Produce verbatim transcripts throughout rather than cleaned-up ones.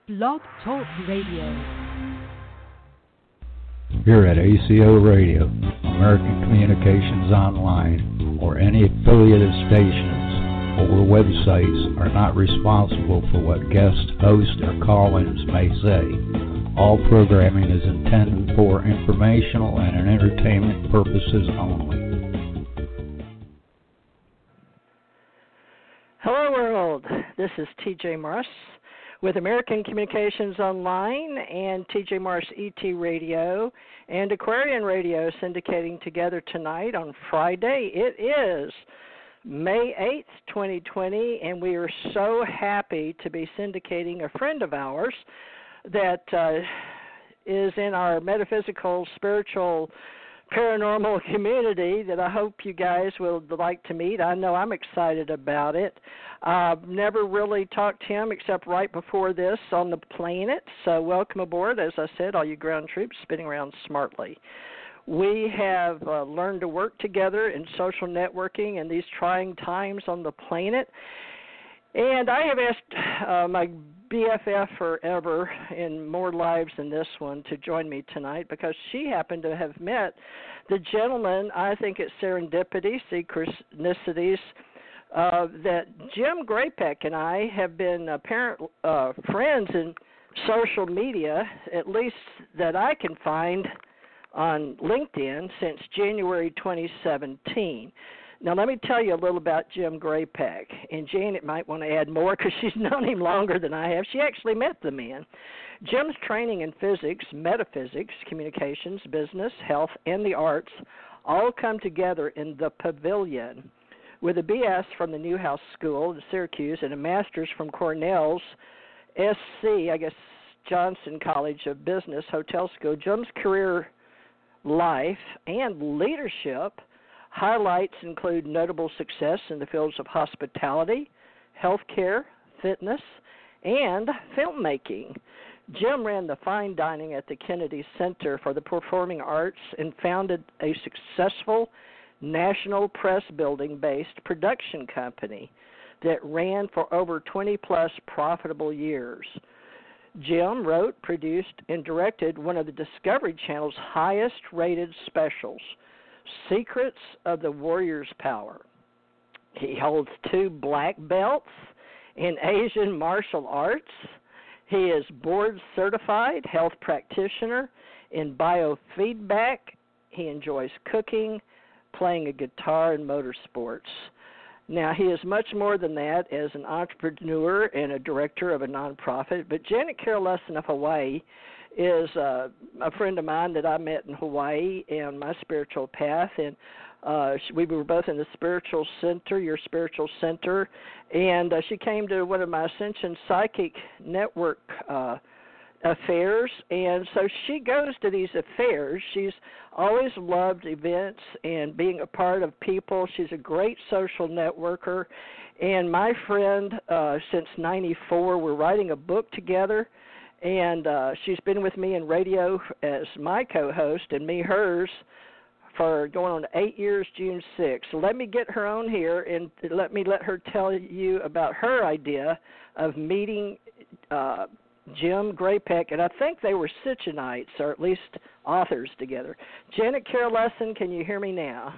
Blog Talk Radio. Here at A C O Radio, American Communications Online, or any affiliated stations or websites are not responsible for what guest hosts or call-ins may say. All programming is intended for informational and entertainment purposes only. Hello, world. This is T J Morris with American Communications Online and T J Morris E T Radio and Aquarian Radio syndicating together tonight on Friday. It is May eighth, twenty twenty, and we are so happy to be syndicating a friend of ours that uh, is in our metaphysical, spiritual, paranormal community that I hope you guys would like to meet. I know I'm excited about it. I've uh, never really talked to him except right before this on the planet. So welcome aboard, as I said, all you ground troops spinning around smartly. We have uh, learned to work together in social networking in these trying times on the planet. And I have asked uh, my B F F forever in more lives than this one to join me tonight because she happened to have met the gentleman, I think it's serendipity, synchronicities, uh, that Jim Graypeck and I have been apparent uh, friends in social media, at least that I can find on LinkedIn since January twenty seventeen. Now, let me tell you a little about Jim Graypeck, and Janet might want to add more because she's known him longer than I have. She actually met the man. Jim's training in physics, metaphysics, communications, business, health, and the arts all come together in the Pavilion. With a B S from the Newhouse School in Syracuse and a master's from Cornell's S C, I guess Johnson College of Business Hotel School, Jim's career life and leadership highlights include notable success in the fields of hospitality, healthcare, fitness, and filmmaking. Jim ran the fine dining at the Kennedy Center for the Performing Arts and founded a successful national press building-based production company that ran for over twenty-plus profitable years. Jim wrote, produced, and directed one of the Discovery Channel's highest-rated specials, Secrets of the Warrior's Power. He holds two black belts in Asian martial arts. He is board-certified health practitioner in biofeedback. He enjoys cooking, playing a guitar, and motorsports. Now, he is much more than that as an entrepreneur and a director of a nonprofit, but Janet Carol Lesson of Hawaii is uh, a friend of mine that I met in Hawaii and my spiritual path, and uh, we were both in the spiritual center, your spiritual center, and uh, she came to one of my Ascension Psychic Network uh, affairs, and so she goes to these affairs. She's always loved events and being a part of people. She's a great social networker, and my friend uh, since ninety-four, we're writing a book together, and uh, she's been with me in radio as my co-host and me hers for going on eight years, June sixth. So let me get her on here and let me let her tell you about her idea of meeting uh, Jim Graypeck, and I think they were Sitchenites, or at least authors together. Janet Carol Lesson, can you hear me now?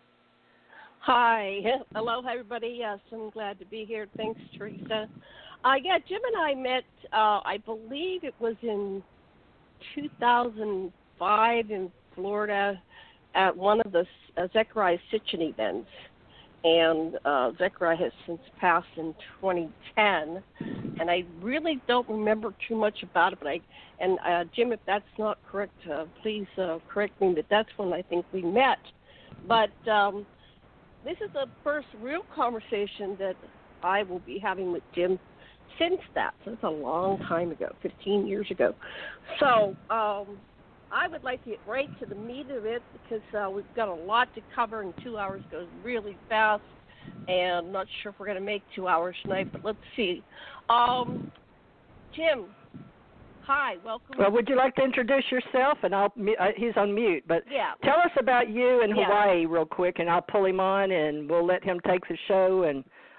Hi. Hello, everybody. Yes, I'm glad to be here. Thanks, Teresa. Uh, yeah, Jim and I met, uh, I believe it was in two thousand five in Florida at one of the uh, Zechariah Sitchin events. And uh, Zechariah has since passed in twenty ten, and I really don't remember too much about it. But I, and uh, Jim, if that's not correct, uh, please uh, correct me. But that's when I think we met. But um, this is the first real conversation that I will be having with Jim since that. So it's a long time ago, fifteen years ago. So um, I would like to get right to the meat of it because uh, we've got a lot to cover, and two hours goes really fast. And I'm not sure if we're going to make two hours tonight, but let's see. Um, Jim, hi, welcome. Well, would you like to introduce yourself? And I'll uh, he's on mute, but yeah. Tell us about you in yeah. Hawaii real quick, and I'll pull him on, and we'll let him take the show, and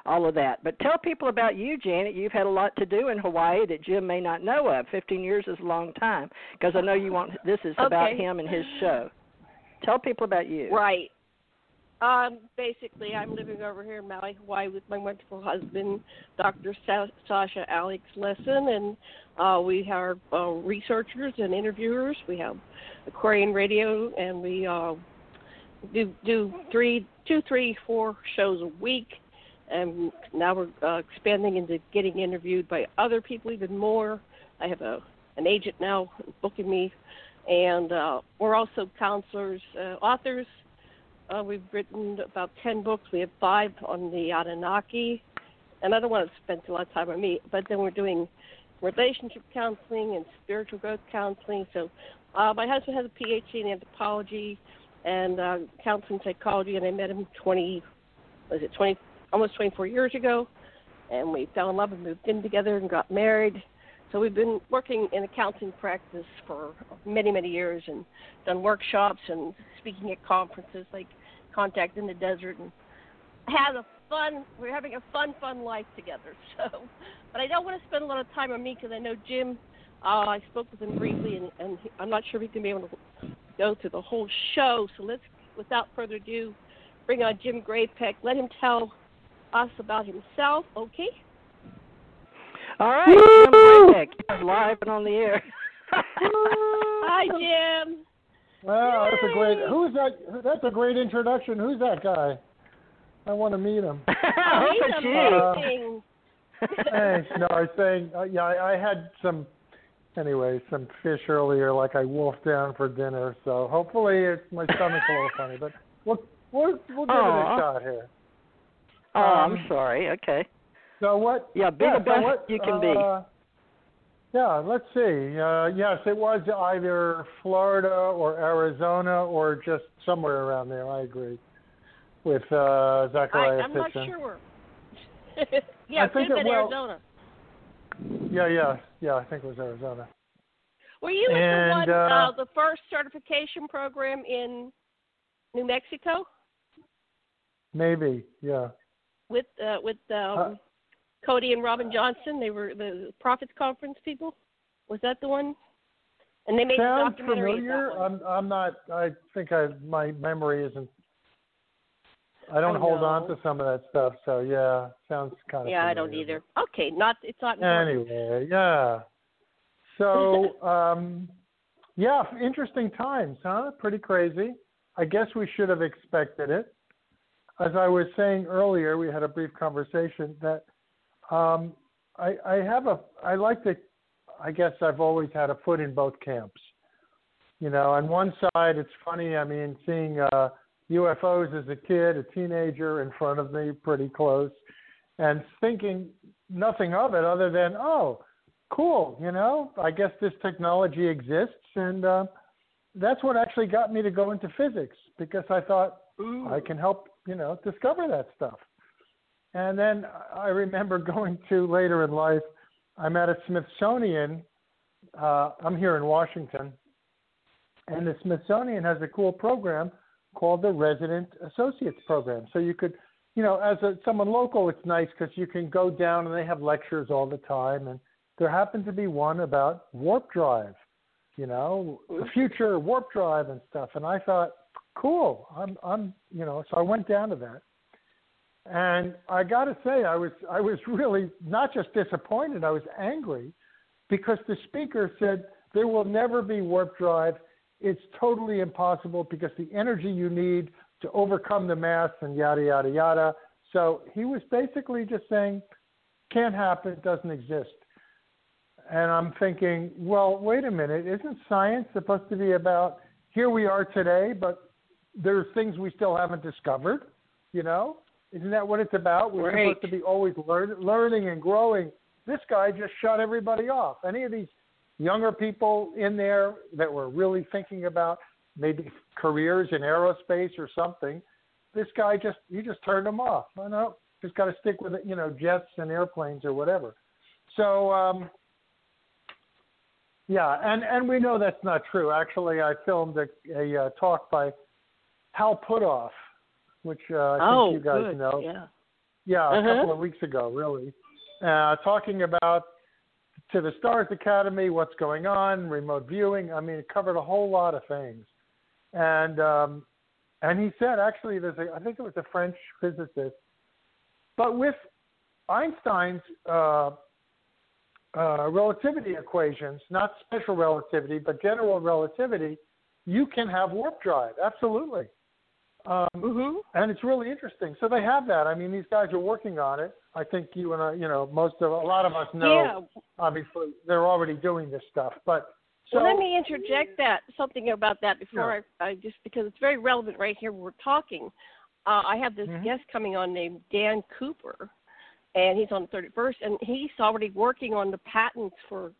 all of that. But tell people about you, Janet. You've had a lot to do in Hawaii that Jim may not know of. Fifteen years is a long time, because I know you want. This is okay. about him and his show. Tell people about you. Right. Um, basically, I'm living over here in Maui, Hawaii, with my wonderful husband, Doctor Sa- Sasha Alex Lesson, and uh, we are uh, researchers and interviewers. We have Aquarian Radio, and we uh, do do three, two, three, four shows a week, and now we're uh, expanding into getting interviewed by other people even more. I have a an agent now booking me, and uh, we're also counselors, uh, authors. Uh, we've written about ten books. We have five on the Anunnaki. And I don't want to spend a lot of time on me, but then we're doing relationship counseling and spiritual growth counseling. So uh, my husband has a P H D in anthropology and uh, counseling psychology, and I met him twenty, was it twenty, almost twenty-four years ago. And we fell in love and moved in together and got married. So we've been working in a counseling practice for many, many years and done workshops and speaking at conferences like Contact in the Desert, and had a fun, we're having a fun, fun life together. So, but I don't want to spend a lot of time on me because I know Jim, uh, I spoke with him briefly, and, and he, I'm not sure if he can be able to go through the whole show. So let's, without further ado, bring on Jim Graypeck. Let him tell us about himself, okay? All right, Jim Graypeck, you're live and on the air. Hi, Jim. Wow, Yay. that's a great. Who's that? That's a great introduction. Who's that guy? I want to meet him. Oh, he's amazing. Uh, thanks. No, I was saying, uh, yeah, I, I had some, anyway, some fish earlier, like I wolfed down for dinner. So hopefully, it's my stomach's a little funny, but we'll we'll, we'll give Aww. it a shot here. Oh, Um, I'm sorry. Okay. So what? Yeah, be yeah, the best so what, you can uh, be. Yeah, let's see. Uh, yes, it was either Florida or Arizona or just somewhere around there. I agree with uh, Zachariah I, I'm not Pitson. sure. yeah, I it could think have it- been well- Arizona. Yeah, yeah, yeah. I think it was Arizona. Were you at the And, one, uh, uh, the first certification program in New Mexico Maybe, yeah. with uh, with um, Uh, Cody and Robin Johnson? They were the Prophets Conference people. Was that the one? And they made a Sounds documentary familiar. of that one. I'm, I'm not. I think I my memory isn't. I don't I hold know. on to some of that stuff. So yeah, sounds kind of. Yeah, I don't either. Okay, not it's not important. Anyway, yeah. So, um, yeah, interesting times, huh? Pretty crazy. I guess we should have expected it. As I was saying earlier, we had a brief conversation that um, I, I have a, I like to, I guess I've always had a foot in both camps. You know, on one side, it's funny, I mean, seeing uh, U F Os as a kid, a teenager in front of me, pretty close, and thinking nothing of it other than, oh, cool, you know, I guess this technology exists. And uh, that's what actually got me to go into physics, because I thought, ooh, I can help, you know, discover that stuff. And then I remember going to later in life, I'm at a Smithsonian. Uh, I'm here in Washington. And the Smithsonian has a cool program called the Resident Associates Program. So you could, you know, as a, someone local, it's nice because you can go down and they have lectures all the time. And there happened to be one about warp drive, you know, the future warp drive and stuff. And I thought, cool, I'm, I'm, you know, so I went down to that. And I got to say, I was, I was really not just disappointed, I was angry, because the speaker said there will never be warp drive. It's totally impossible because the energy you need to overcome the mass and yada, yada, yada. So he was basically just saying, can't happen, doesn't exist. And I'm thinking, well, wait a minute, isn't science supposed to be about here we are today, but there's things we still haven't discovered, you know? Isn't that what it's about? We're Right. supposed to be always learn, learning and growing. This guy just shut everybody off. Any of these younger people in there that were really thinking about maybe careers in aerospace or something, this guy just, he just turned them off. I know, just got to stick with it, you know, jets and airplanes or whatever. So, um, yeah, and, and we know that's not true. Actually, I filmed a, a uh, talk by Hal Puthoff, which uh, I oh, think you guys good. know. Yeah. Yeah, a Uh-huh. couple of weeks ago, really, uh, talking about To the Stars Academy, what's going on, remote viewing. I mean, it covered a whole lot of things. And um, and he said, actually, there's a, I think it was a French physicist, but with Einstein's uh, uh, relativity equations, not special relativity, but general relativity, you can have warp drive. Absolutely. Um, Mm-hmm. And it's really interesting. So they have that. I mean, these guys are working on it. I think you and I, you know, most of, a lot of us know, Yeah. obviously, they're already doing this stuff. But so, well, let me interject that something about that before Yeah. I, I just because it's very relevant right here. We're talking. Uh, I have this Mhm. guest coming on named Dan Cooper, and he's on the thirty-first, and he's already working on the patents for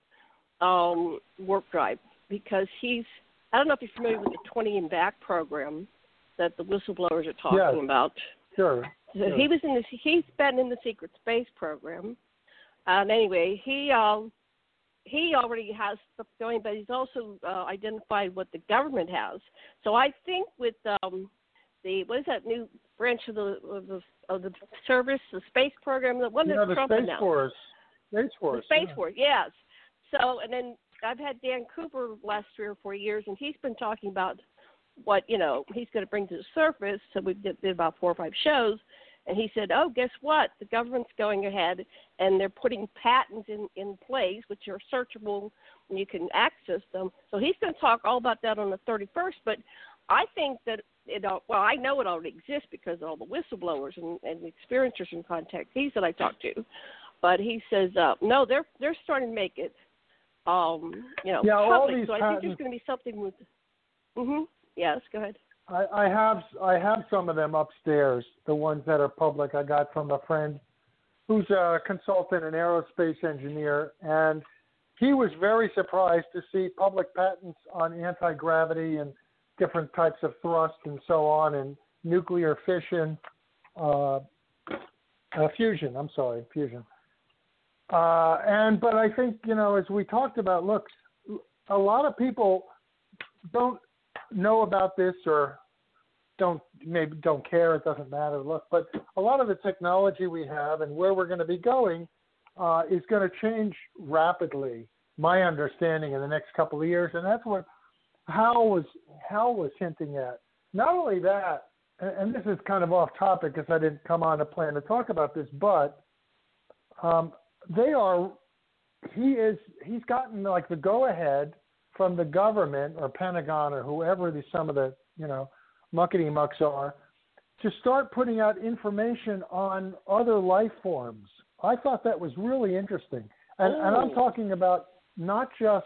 um, warp drive because he's. I don't know if you're familiar with the twenty and back program that the whistleblowers are talking Yes. about. sure. So sure. he was in this. He's been in the secret space program, and anyway, he um, he already has stuff going, but he's also uh, identified what the government has. So I think with um, the what is that new branch of the of the, of the service, the space program, the one you that know, the Trump Space announced. Force. Space Force. The Space yeah. Force, yes. So, and then I've had Dan Cooper last three or four years, and he's been talking about what, you know, he's going to bring to the surface. So we did, did about four or five shows, and he said, oh, guess what? The government's going ahead, and they're putting patents in, in place, which are searchable, and you can access them. So he's going to talk all about that on the thirty-first, but I think that it, well, I know it already exists because of all the whistleblowers and, and the experiencers and contactees that I talked to. But he says, uh, no, they're they're starting to make it, um, you know, Yeah, all public. these So I think there's patents- going to be something with. Mhm. Yes, go ahead. I, I have I have some of them upstairs, the ones that are public. I got from a friend who's a consultant, an aerospace engineer, and he was very surprised to see public patents on anti-gravity and different types of thrust and so on, and nuclear fission, uh, uh, fusion. I'm sorry, fusion. Uh, and but I think, you know, as we talked about, look, a lot of people don't know about this or don't maybe don't care. It doesn't matter. Look, but a lot of the technology we have and where we're going to be going uh, is going to change rapidly. My understanding in the next couple of years, and that's what Hal was Hal was hinting at. Not only that, and, and this is kind of off topic because I didn't come on a plan to talk about this, but um, they are. He is. He's gotten like the go ahead from the government or Pentagon or whoever the, some of the, you know, muckety mucks are, to start putting out information on other life forms. I thought that was really interesting. And, and I'm talking about not just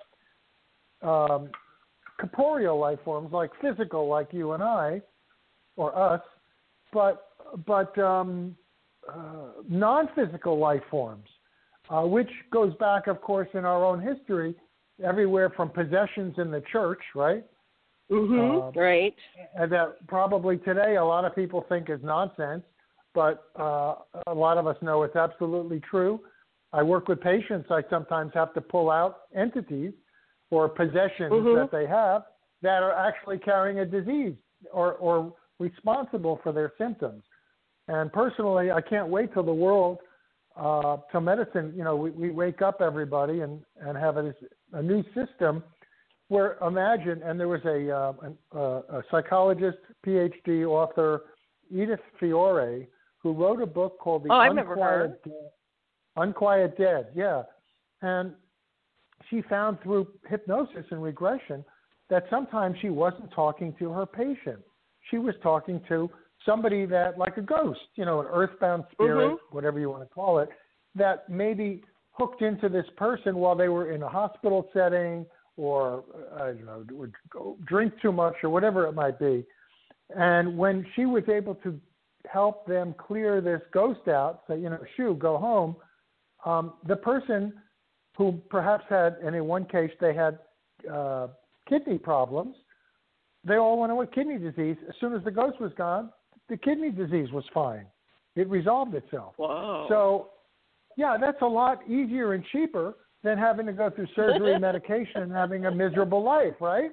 um, corporeal life forms, like physical, like you and I, or us, but, but um, uh, non-physical life forms, uh, which goes back, of course, in our own history, everywhere from possessions in the church, right? Mm-hmm. Uh, right. And that probably today a lot of people think is nonsense, but uh, a lot of us know it's absolutely true. I work with patients. I sometimes have to pull out entities or possessions mm-hmm. that they have that are actually carrying a disease or, or responsible for their symptoms. And personally, I can't wait till the world, uh, till medicine, you know, we, we wake up everybody and, and have a, a new system where, imagine, and there was a, uh, a, a psychologist, P H D author, Edith Fiore, who wrote a book called The oh, I remember Unquiet her. Dead. Unquiet Dead, yeah. And she found through hypnosis and regression that sometimes she wasn't talking to her patient. She was talking to somebody that, like a ghost, you know, an earthbound spirit, mm-hmm. whatever you want to call it, that maybe hooked into this person while they were in a hospital setting or, I don't know, would go drink too much or whatever it might be. And when she was able to help them clear this ghost out, say, you know, shoo, go home, um, the person who perhaps had, and in one case they had uh, kidney problems, they all went away, kidney disease. As soon as the ghost was gone, the kidney disease was fine. It resolved itself. Wow. So, yeah, that's a lot easier and cheaper than having to go through surgery and medication and having a miserable life, right?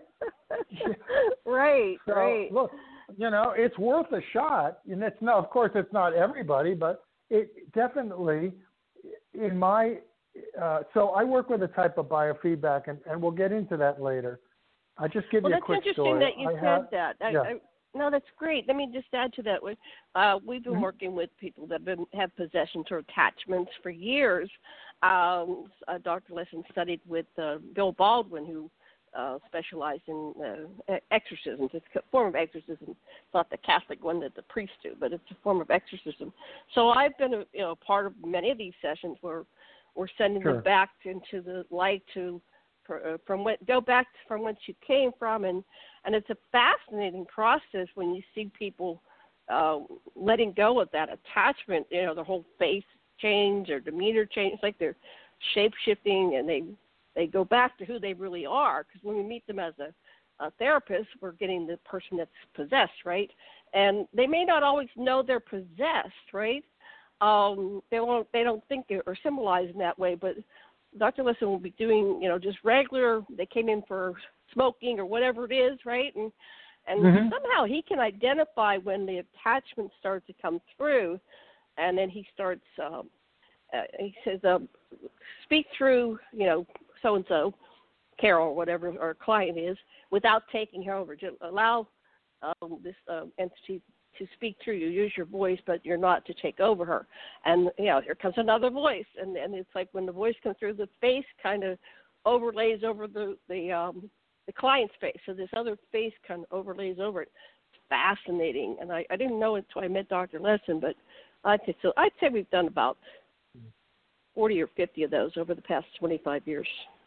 right, so, right. Look, you know, it's worth a shot. And it's no, of course, it's not everybody, but it definitely, in my, uh, so I work with a type of biofeedback, and, and we'll get into that later. I'll just give well, you a that's quick interesting story. that you I said have, that. I, yeah. I, no, that's great. Let me just add to that. Uh, we've been Mm-hmm. working with people that have, been, have possessions or attachments for years. Um, uh, Doctor Lessin studied with uh, Bill Baldwin, who uh, specialized in uh, exorcisms. It's a form of exorcism. It's not the Catholic one that the priests do, but it's a form of exorcism. So I've been a you know part of many of these sessions where we're sending Sure. them back into the light to from what go back from whence you came from, and and it's a fascinating process when you see people uh, letting go of that attachment. You know, their whole face change, their demeanor change. It's like they're shape shifting, and they they go back to who they really are. Because when we meet them as a, a therapist, we're getting the person that's possessed, right? And they may not always know they're possessed, right? Um, they won't. They don't think it or symbolize in that way, but Doctor Lessin will be doing, you know, just regular, they came in for smoking or whatever it is, right? And and Mm-hmm. somehow he can identify when the attachments start to come through, and then he starts, um, uh, he says, uh, speak through, you know, so-and-so, Carol or whatever our client is, without taking her over. Just allow um, this uh, entity to speak through you, use your voice, but you're not to take over her. And, you know, here comes another voice. And, and it's like when the voice comes through, the face kind of overlays over the, the, um, the client's face. So this other face kind of overlays over it. It's fascinating. And I, I didn't know it until I met Doctor Lessin, but I'd say, so I'd say we've done about forty or fifty of those over the past twenty-five years.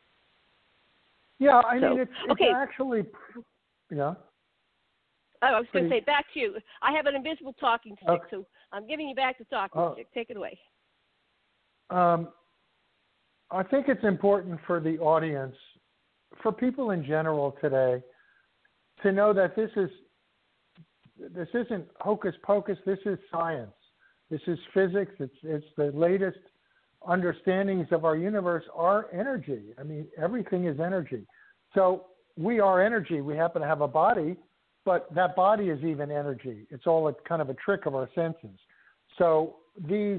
Yeah, I So, mean, it's, it's okay. actually, yeah. Oh, I was going to Pretty- say, back to you. I have an invisible talking stick, Okay. so I'm giving you back the talking Oh. stick. Take it away. Um, I think it's important for the audience, for people in general today, to know that this is this isn't hocus pocus. This is science. This is physics. It's it's the latest understandings of our universe are energy. I mean, everything is energy. So we are energy. We happen to have a body, but that body is even energy. It's all a kind of a trick of our senses. So these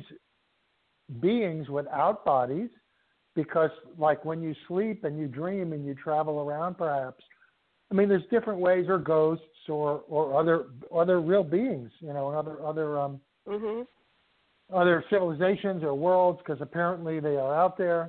beings without bodies, because like when you sleep and you dream and you travel around perhaps, I mean, there's different ways, or ghosts or, or other other real beings, you know, and other, other, um, Mm-hmm. other civilizations or worlds, because apparently they are out there.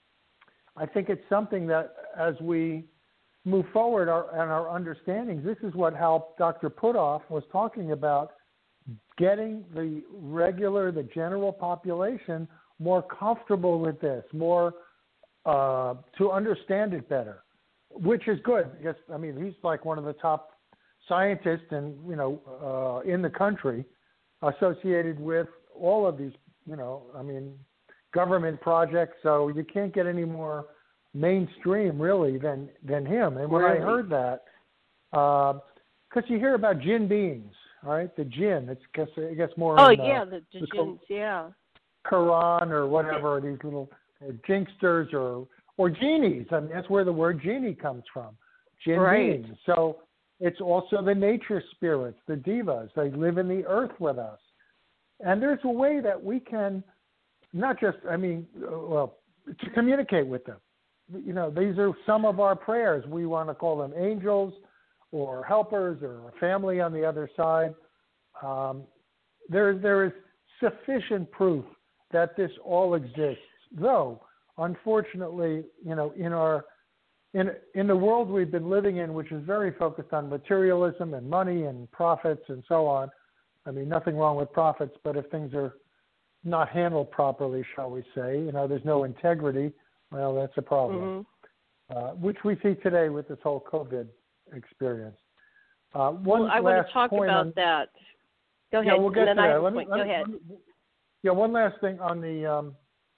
I think it's something that as we move forward our, and our understandings, this is what how Doctor Puthoff was talking about, getting the regular, the general population more comfortable with this, more uh, to understand it better, which is good. Because, I mean, he's like one of the top scientists and, you know, uh, in the country associated with all of these, you know, I mean, government projects. So you can't get any more mainstream really than, than him. And when Really? I heard that, because uh, you hear about jinn beings, all right, the jinn, it's guess, I guess more Oh, in, yeah, uh, the the jinns, yeah. Quran or whatever, these little or jinxters or, or genies. I mean, that's where the word genie comes from, jinn Right. beings. So it's also the nature spirits, the devas. They live in the earth with us. And there's a way that we can not just, I mean, uh, well, to communicate with them. You know, these are some of our prayers. We want to call them angels or helpers or family on the other side. Um, there, there is sufficient proof that this all exists, though, unfortunately, you know, in our in in the world we've been living in, which is very focused on materialism and money and profits and so on. I mean, nothing wrong with profits, but if things are not handled properly, shall we say, you know, there's no integrity, well, that's a problem, Mm-hmm. uh, which we see today with this whole COVID experience. Uh, one Well, I last want to talk point about on, that. Go ahead, yeah, we'll get and then to I that. have a Let me, point. let Go me, ahead. let me, yeah, one last thing on the um,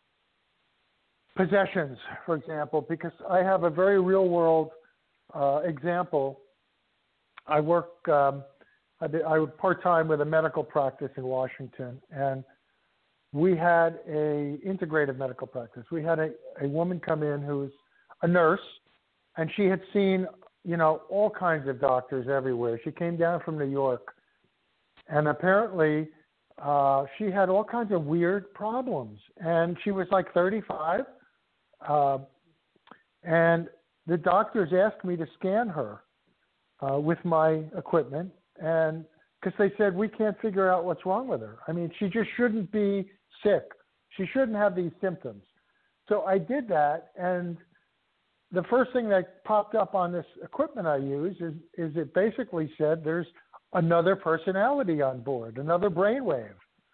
possessions, for example, because I have a very real world uh, example. I work, um, I, did, I was part-time with a medical practice in Washington, and we had a integrative medical practice. We had a, a woman come in who was a nurse, and she had seen, you know, all kinds of doctors everywhere. She came down from New York, and apparently uh, she had all kinds of weird problems. And she was like thirty-five. Uh, and the doctors asked me to scan her uh, with my equipment. And because they said, we can't figure out what's wrong with her. I mean, she just shouldn't be sick. She shouldn't have these symptoms. So I did that, and the first thing that popped up on this equipment I use is, is it basically said there's another personality on board, another brainwave.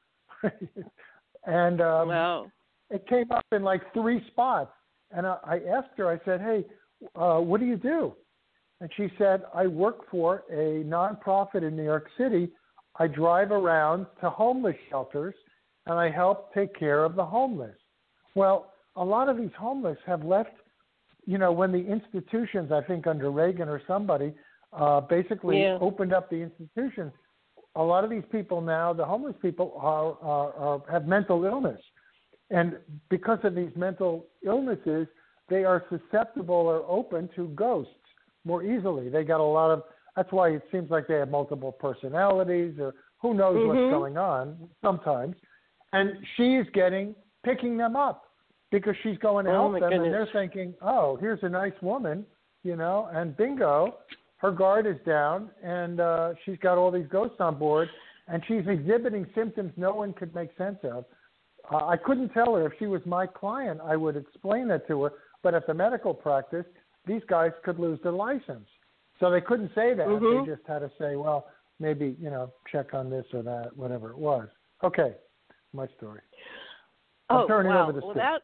and um, wow. It came up in like three spots. And I, I asked her, I said, hey, uh, what do you do? And she said, I work for a nonprofit in New York City. I drive around to homeless shelters, and I help take care of the homeless. Well, a lot of these homeless have left, you know, when the institutions, I think under Reagan or somebody, uh, basically yeah. opened up the institutions. A lot of these people now, the homeless people, are, are, are have mental illness. And because of these mental illnesses, they are susceptible or open to ghosts more easily. They got a lot of, that's why it seems like they have multiple personalities or who knows mm-hmm. what's going on sometimes. And she's getting, picking them up because she's going to oh help them. Goodness. And they're thinking, oh, here's a nice woman, you know, and bingo, her guard is down and uh, she's got all these ghosts on board and she's exhibiting symptoms no one could make sense of. Uh, I couldn't tell her if she was my client, I would explain that to her. But at the medical practice, these guys could lose their license. So they couldn't say that. Mm-hmm. They just had to say, well, maybe, you know, check on this or that, whatever it was. Okay, my story. I'm oh, turning wow. over the well, stick. that,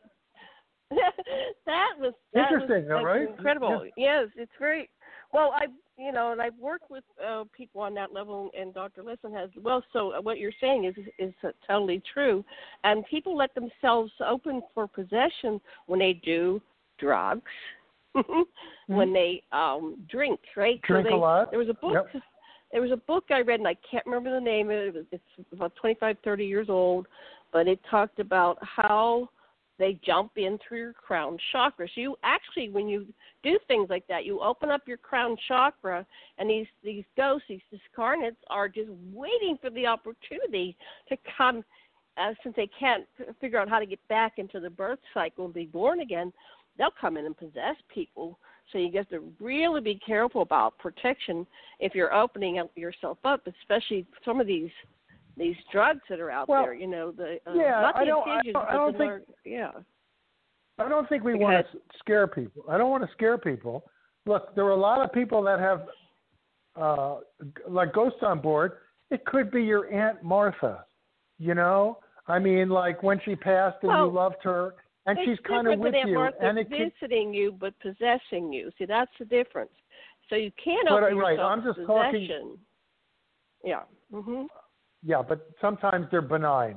that was that interesting, was, though, right? incredible. Yeah. Yes, it's very well. I you know, and I've worked with uh, people on that level, and Doctor Lisson has as well. So what you're saying is is uh, totally true. And people let themselves open for possession when they do drugs, mm-hmm. when they um, drink. Right? Drink so they, a lot. There was a book. Yep. There was a book I read, and I can't remember the name of it. It was, it's about twenty-five, thirty years old, but it talked about how they jump in through your crown chakra. So you actually, when you do things like that, you open up your crown chakra, and these, these ghosts, these discarnates, are just waiting for the opportunity to come, uh, since they can't figure out how to get back into the birth cycle and be born again, they'll come in and possess people. So you have to really be careful about protection if you're opening up yourself up, especially some of these these drugs that are out well, there. You know, the uh, yeah, not the I don't, infusions, I don't, I but don't the think. nar- yeah. I don't think we because, want to scare people. I don't want to scare people. Look, there are a lot of people that have uh, like ghosts on board. It could be your Aunt Martha. You know, I mean, like when she passed and well, you loved her. And it's she's kind of with Aunt you, Martha and it visiting can, you but possessing you. See, that's the difference. So you can't but, open right, yourself I'm just to talking, possession. Yeah. Mhm. Yeah, but sometimes they're benign.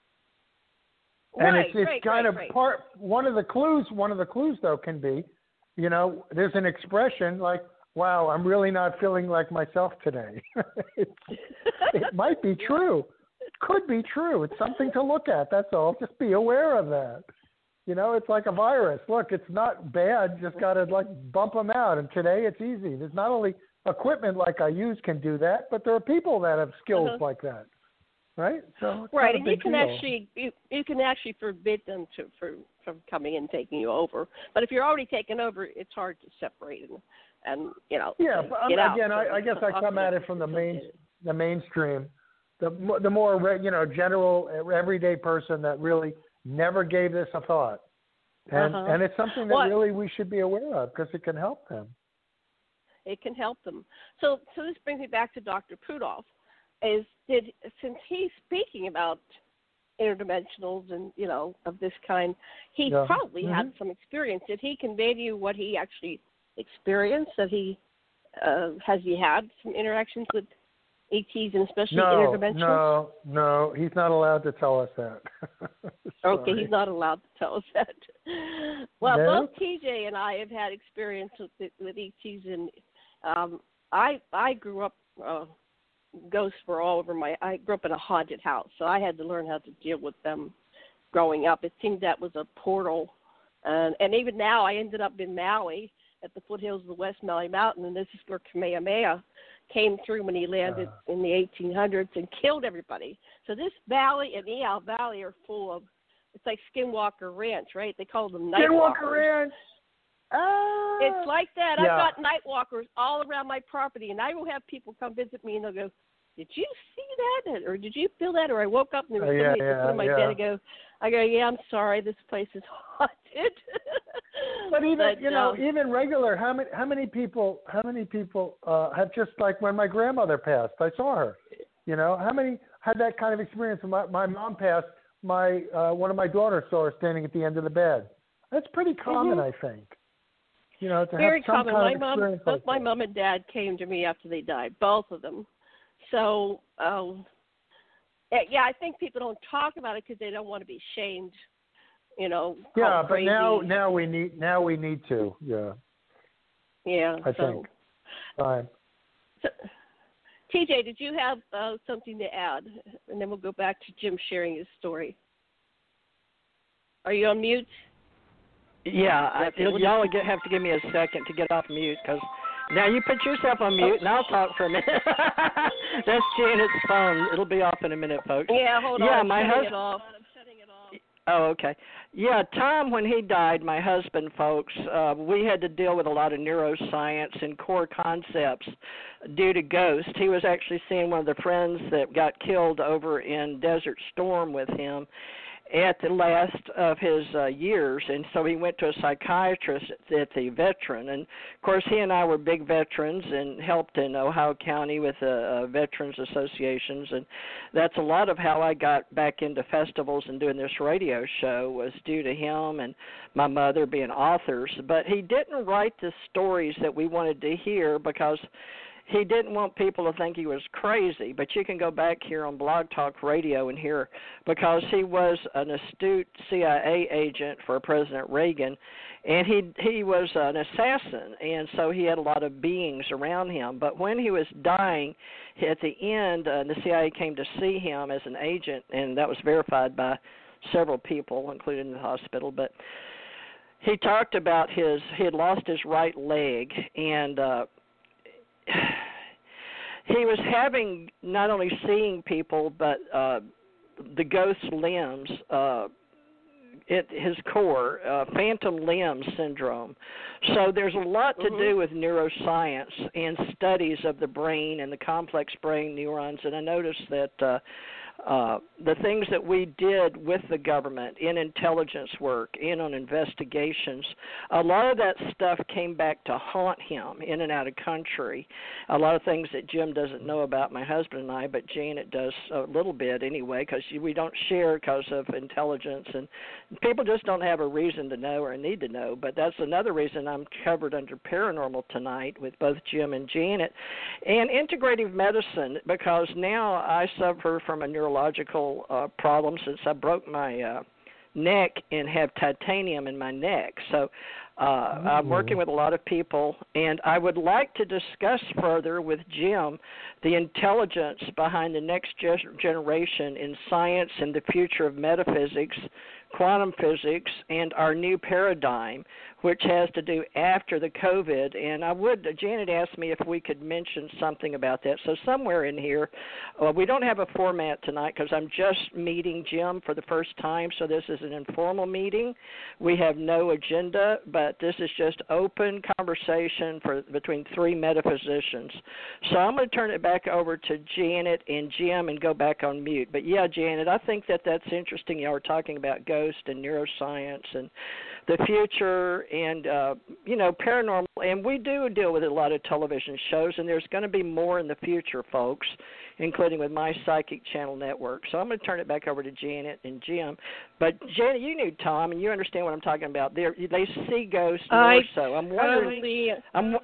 Right, and it's, it's right, kind right, of right. part. One of the clues. One of the clues, though, can be, you know, there's an expression like, "Wow, I'm really not feeling like myself today." it, it might be true. It could be true. It's something to look at. That's all. Just be aware of that. You know, it's like a virus. Look, it's not bad. Just got to, like, bump them out. And today it's easy. There's not only equipment like I use can do that, but there are people that have skills uh-huh. like that, right? So it's right, not a and big you can deal. actually you, you can actually forbid them to for from coming and taking you over. But if you're already taken over, it's hard to separate and, and you know. Yeah, but get um, again, out. I, So I guess I come at it from the main the mainstream, the the more you know general everyday person that really never gave this a thought. And uh-huh. and it's something that well, really we should be aware of because it can help them. It can help them. So so this brings me back to Doctor Puthoff. Is did since he's speaking about interdimensionals and you know of this kind, he yeah. probably mm-hmm. had some experience. Did he convey to you what he actually experienced? That he uh, has he had some interactions with E Ts and especially no, interdimensionals? No, no, he's not allowed to tell us that. Okay, he's not allowed to tell us that. Well, no? both T J and I have had experience with, with E Ts, and um, I I grew up. Uh, ghosts were all over my. I grew up in a haunted house, so I had to learn how to deal with them growing up. It seemed that was a portal, and and even now I ended up in Maui at the foothills of the West Maui Mountain, and this is where Kamehameha came through when he landed uh, in the eighteen hundreds and killed everybody. So this valley and Eow Valley are full of, it's like Skinwalker Ranch, right? They call them night walkers. Skinwalker Ranch. Ah. It's like that. Yeah. I've got night walkers all around my property, and I will have people come visit me, and they'll go, did you see that? Or did you feel that? Or I woke up and there was oh, yeah, somebody at the yeah, foot of my yeah. bed. I go, I go, yeah, I'm sorry, this place is haunted. But even but, you know, um, even regular, how many how many people how many people uh, have just like when my grandmother passed, I saw her. You know, how many had that kind of experience? When my my mom passed, my uh, one of my daughters saw her standing at the end of the bed. That's pretty common, mm-hmm. I think. You know, to Very have some common. kind My of mom, experience both like my that. mom and dad came to me after they died, both of them. So, um, yeah, I think people don't talk about it because they don't want to be shamed. You know. Yeah, but crazy. now now we need now we need to. Yeah. Yeah. I so, think. Fine. So, T J, did you have uh, something to add? And then we'll go back to Jim sharing his story. Are you on mute? Yeah, I, y'all get, have to give me a second to get off mute because now you put yourself on mute and I'll talk for a minute. That's Janet's phone. It'll be off in a minute, folks. Yeah, hold yeah, on. I'm my shutting hus- it off. I'm shutting it off. Oh, okay. Yeah, Tom, when he died, my husband, folks, uh, we had to deal with a lot of neuroscience and core concepts due to ghosts. He was actually seeing one of the friends that got killed over in Desert Storm with him at the last of his uh, years, and so he went to a psychiatrist at the veteran. And, of course, he and I were big veterans and helped in Ohio County with uh, uh, veterans associations, and that's a lot of how I got back into festivals and doing this radio show was due to him and my mother being authors. But he didn't write the stories that we wanted to hear because he didn't want people to think he was crazy, but you can go back here on Blog Talk Radio and hear, because he was an astute C I A agent for President Reagan, and he he was an assassin, and so he had a lot of beings around him. But when he was dying, at the end, uh, the C I A came to see him as an agent, and that was verified by several people, including the hospital, but he talked about his, he had lost his right leg, and uh, he was having not only seeing people, but uh, the ghost limbs, uh, at his core, uh, phantom limb syndrome. So there's a lot to mm-hmm. do with neuroscience and studies of the brain and the complex brain neurons. And I noticed that uh, uh, the things that we did with the government in intelligence work, in on investigations, a lot of that stuff came back to haunt him in and out of country. A lot of things that Jim doesn't know about my husband and I, but Janet does a little bit anyway, because we don't share because of intelligence, and people just don't have a reason to know or need to know. But that's another reason I'm covered under paranormal tonight with both Jim and Janet. And integrative medicine, because now I suffer from a neurological uh, problem since I broke my uh, neck and have titanium in my neck. So uh, mm-hmm. I'm working with a lot of people, and I would like to discuss further with Jim the intelligence behind the next ge- generation in science and the future of metaphysics, quantum physics, and our new paradigm, which has to do after the COVID. And I would, Janet asked me if we could mention something about that. So somewhere in here, uh, we don't have a format tonight because I'm just meeting Jim for the first time, so this is an informal meeting. We have no agenda, but this is just open conversation for between three metaphysicians. So I'm going to turn it back over to Janet and Jim and go back on mute. But yeah, Janet, I think that that's interesting. You all were talking about ghosts and neuroscience and the future and, uh, you know, paranormal. And we do deal with a lot of television shows, and there's going to be more in the future, folks, including with my Psychic Channel network. So I'm going to turn it back over to Janet and Jim. But, Janet, you knew Tom, and you understand what I'm talking about. They're, they see ghosts more I so. I'm wondering. Totally, I'm,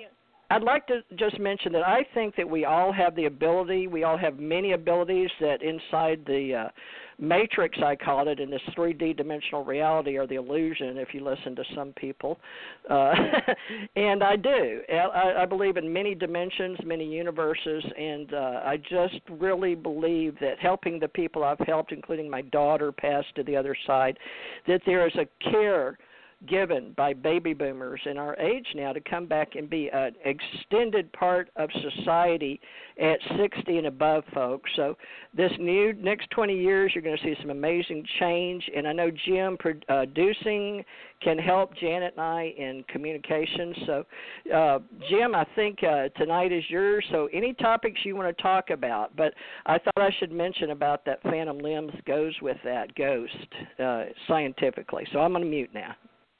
I'd like to just mention that I think that we all have the ability, we all have many abilities that inside the uh, matrix, I call it, in this three D dimensional reality, or the illusion, if you listen to some people. Uh, and I do. I, I believe in many dimensions, many universes, and uh, I just really believe that helping the people I've helped, including my daughter passed to the other side, that there is a care given by baby boomers in our age now to come back and be an extended part of society at sixty and above, folks. So this new next twenty years, you're going to see some amazing change. And I know Jim producing can help Janet and I in communications. So, uh, Jim, I think uh, tonight is yours. So any topics you want to talk about, but I thought I should mention about that phantom limbs goes with that ghost uh, scientifically. So I'm going to mute now.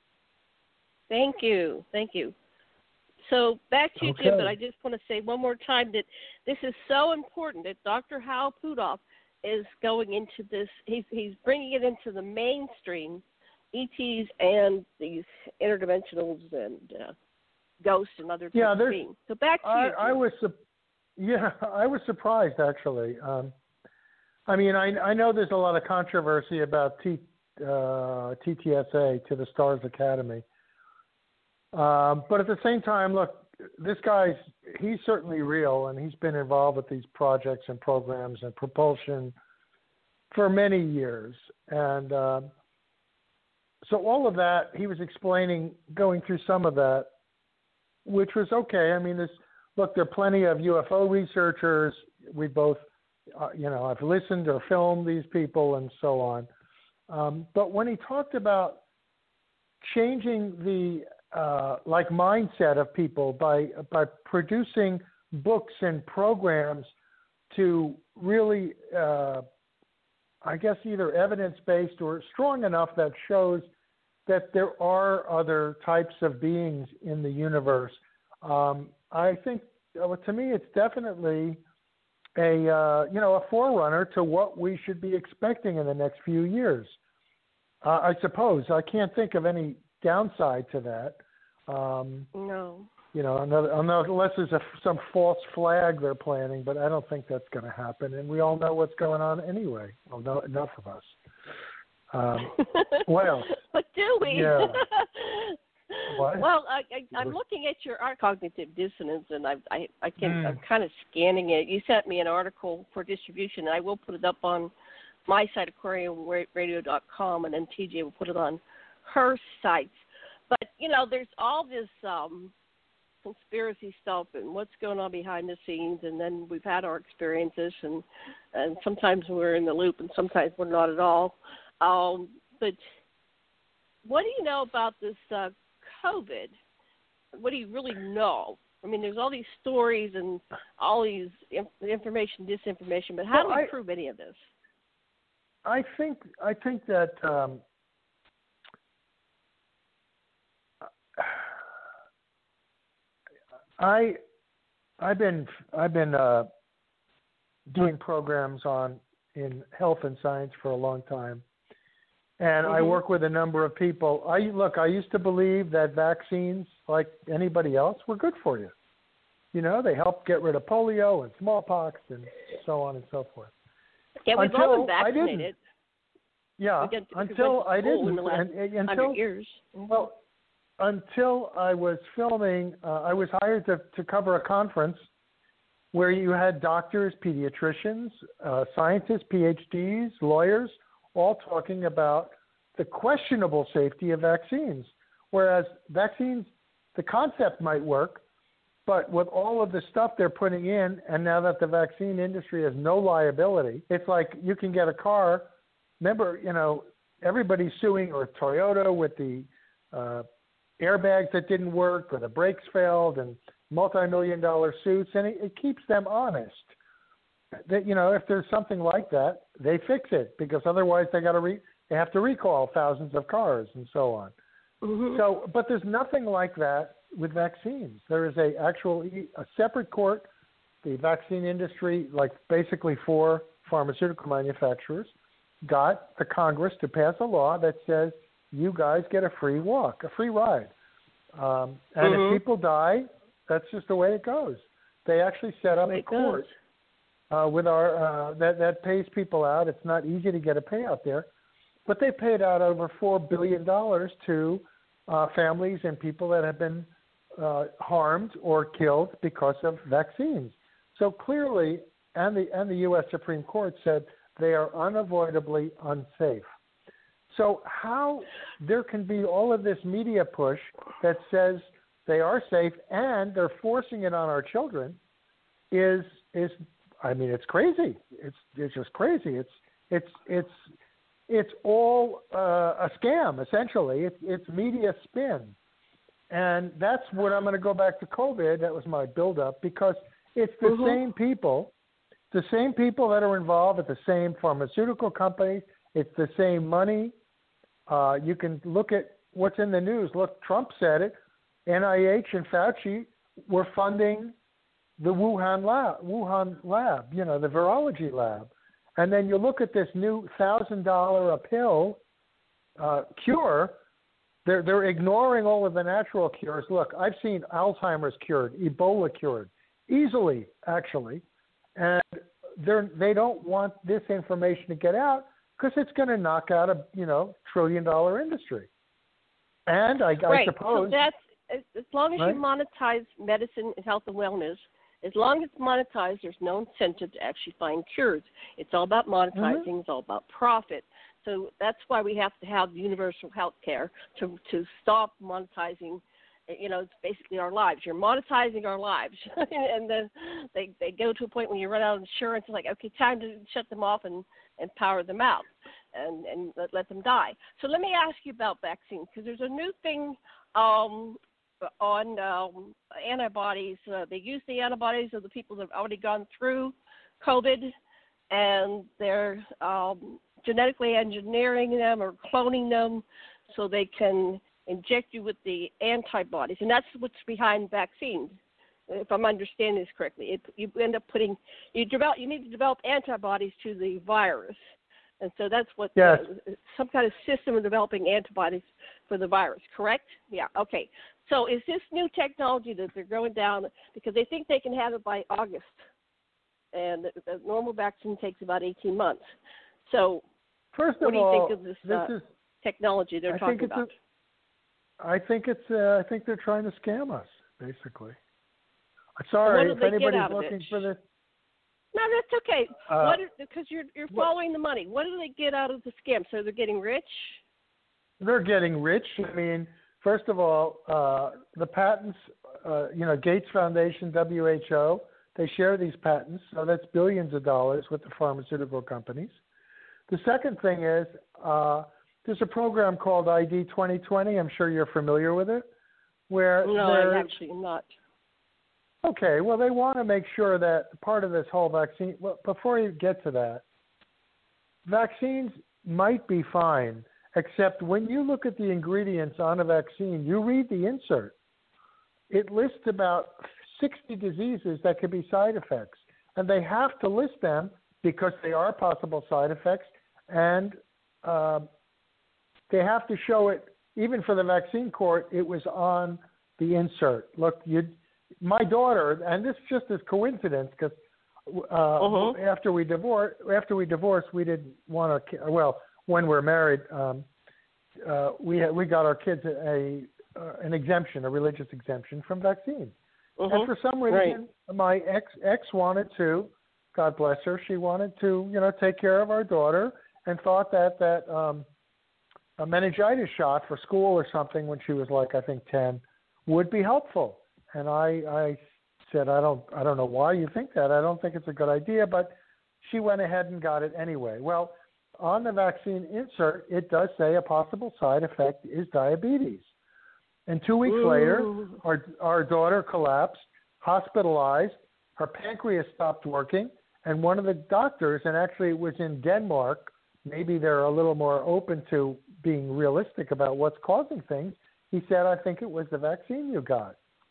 Thank you. Thank you. So back to you, Okay. Jim, but I just want to say one more time that this is so important that Doctor Hal Puthoff is going into this. He's, he's bringing it into the mainstream, E Ts and these interdimensionals and uh, ghosts and other Yeah, types of beings. So back to I, you, Jim. I was, su- yeah, I was surprised actually. Um, I mean, I, I know there's a lot of controversy about T, uh, T T S A, to the Stars Academy. Um, but at the same time, look, this guy's, he's certainly real, and he's been involved with these projects and programs and propulsion for many years. And uh, so all of that, he was explaining, going through some of that, which was okay. I mean, this, look, there are plenty of U F O researchers. We both, uh, you know, I've listened or filmed these people and so on. Um, but when he talked about changing the uh, like mindset of people by by producing books and programs to really, uh, I guess, either evidence-based or strong enough that shows that there are other types of beings in the universe. Um, I think, uh, to me, it's definitely a uh, you know a forerunner to what we should be expecting in the next few years. Uh, I suppose I can't think of any downside to that. Um, no. You know, another, unless there's a, some false flag they're planning, but I don't think that's going to happen. And we all know what's going on anyway. Well, no, enough of us. Um, what else? But do we? Yeah. What? Well, I, I, I'm looking at your art, cognitive dissonance, and I, I, I can, Mm. I'm kind of scanning it. You sent me an article for distribution, and I will put it up on my site, aquarium radio dot com, and then T J will put it on her sites. But, you know, there's all this um, conspiracy stuff and what's going on behind the scenes, and then we've had our experiences, and, and sometimes we're in the loop and sometimes we're not at all. Um, but what do you know about this uh, COVID? What do you really know? I mean, there's all these stories and all these inf- information, disinformation, but how Well, do we I, prove any of this? I think I think that um, I I've been I've been uh, doing programs on in health and science for a long time, and Mm-hmm. I work with a number of people. I look. I used to believe that vaccines, like anybody else, were good for you. You know, they help get rid of polio and smallpox and so on and so forth. Yeah, we've Until all been I didn't. vaccinated. Yeah, We get- we went until to I school didn't. in the last and, and, hundred until years. well, until I was filming, uh, I was hired to, to cover a conference where you had doctors, pediatricians, uh, scientists, P H Ds, lawyers, all talking about the questionable safety of vaccines. Whereas vaccines, the concept might work, but with all of the stuff they're putting in, and now that the vaccine industry has no liability, it's like you can get a car. Remember, you know, everybody's suing, or Toyota with the uh, airbags that didn't work, or the brakes failed, and multi-million dollar suits, and it, it keeps them honest. That, you know, if there's something like that, they fix it, because otherwise they got to re- they have to recall thousands of cars and so on. Mm-hmm. So, but there's nothing like that with vaccines. There is a actual a separate court, the vaccine industry, like basically four pharmaceutical manufacturers, got the Congress to pass a law that says you guys get a free walk, a free ride. Um, and Mm-hmm. if people die, that's just the way it goes. They actually set up a court uh, with our uh, that that pays people out. It's not easy to get a payout there, but they paid out over four billion dollars to uh, families and people that have been uh, harmed or killed because of vaccines. So clearly, and the and the U S Supreme Court said they are unavoidably unsafe. So how there can be all of this media push that says they are safe and they're forcing it on our children is is I mean it's crazy. It's it's just crazy. It's it's it's it's all uh, a scam essentially. It's it's media spin, and that's what I'm going to go back to COVID. That was my build-up because it's the mm-hmm. same people, the same people that are involved at the same pharmaceutical companies. It's the same money. Uh, you can look at what's in the news. Look, Trump said it. N I H and Fauci were funding the Wuhan lab, Wuhan lab, you know, the virology lab. And then you look at this new one thousand dollars a pill uh, cure. They're, they're ignoring all of the natural cures. Look, I've seen Alzheimer's cured, Ebola cured, easily, actually. And they're, they don't want this information to get out because it's going to knock out a, you know, trillion-dollar industry. And I, right. I suppose... So that's, as long as right? you monetize medicine, health, and wellness, as long as it's monetized, there's no incentive to actually find cures. It's all about monetizing. Mm-hmm. It's all about profit. So that's why we have to have universal health care to to stop monetizing. You know, it's basically our lives. You're monetizing our lives. And then they, they go to a point when you run out of insurance. It's like, okay, time to shut them off and, and power them out and, and let, let them die. So let me ask you about vaccines because there's a new thing um, on um, antibodies. Uh, they use the antibodies of the people that have already gone through COVID, and they're um, genetically engineering them or cloning them so they can inject you with the antibodies. And that's what's behind vaccines, if I'm understanding this correctly. It, you end up putting, you develop, you need to develop antibodies to the virus. And so that's what, yes. uh, some kind of system of developing antibodies for the virus, correct? Yeah, okay. So is this new technology that they're going down, because they think they can have it by August, and the, the normal vaccine takes about eighteen months. So First what of do you all, think of this, this uh, is, technology they're I talking think it's about? A, I think it's. Uh, I think they're trying to scam us, basically. Sorry if anybody's looking for this. No, that's okay. Uh, what is, because you're you're following what, the money. What do they get out of the scam? So they're getting rich? They're getting rich. I mean, first of all, uh, the patents. Uh, you know, Gates Foundation, W H O, they share these patents, so that's billions of dollars with the pharmaceutical companies. The second thing is uh, there's a program called I D twenty twenty. I'm sure you're familiar with it. Where no, I'm actually not. Okay, well, they want to make sure that part of this whole vaccine, well, before you get to that, vaccines might be fine, except when you look at the ingredients on a vaccine, you read the insert. It lists about sixty diseases that could be side effects, and they have to list them because they are possible side effects, and uh, they have to show it, even for the vaccine court, it was on the insert. Look, you my daughter, and this just is coincidence because uh, uh-huh. after we divorced, after we divorced, we didn't want our ki- well, when we're married, um, uh, we had, we got our kids a uh, an exemption, a religious exemption from vaccines. Uh-huh. And for some reason, right. my ex ex wanted to, God bless her, she wanted to, you know, take care of our daughter, and thought that that um, a meningitis shot for school or something when she was like I think ten would be helpful. And I, I said, I don't, I don't know why you think that. I don't think it's a good idea, but she went ahead and got it anyway. Well, on the vaccine insert, it does say a possible side effect is diabetes. And two weeks Ooh. later, our our daughter collapsed, hospitalized. Her pancreas stopped working, and one of the doctors, and actually it was in Denmark. Maybe they're a little more open to being realistic about what's causing things. He said, I think it was the vaccine you got.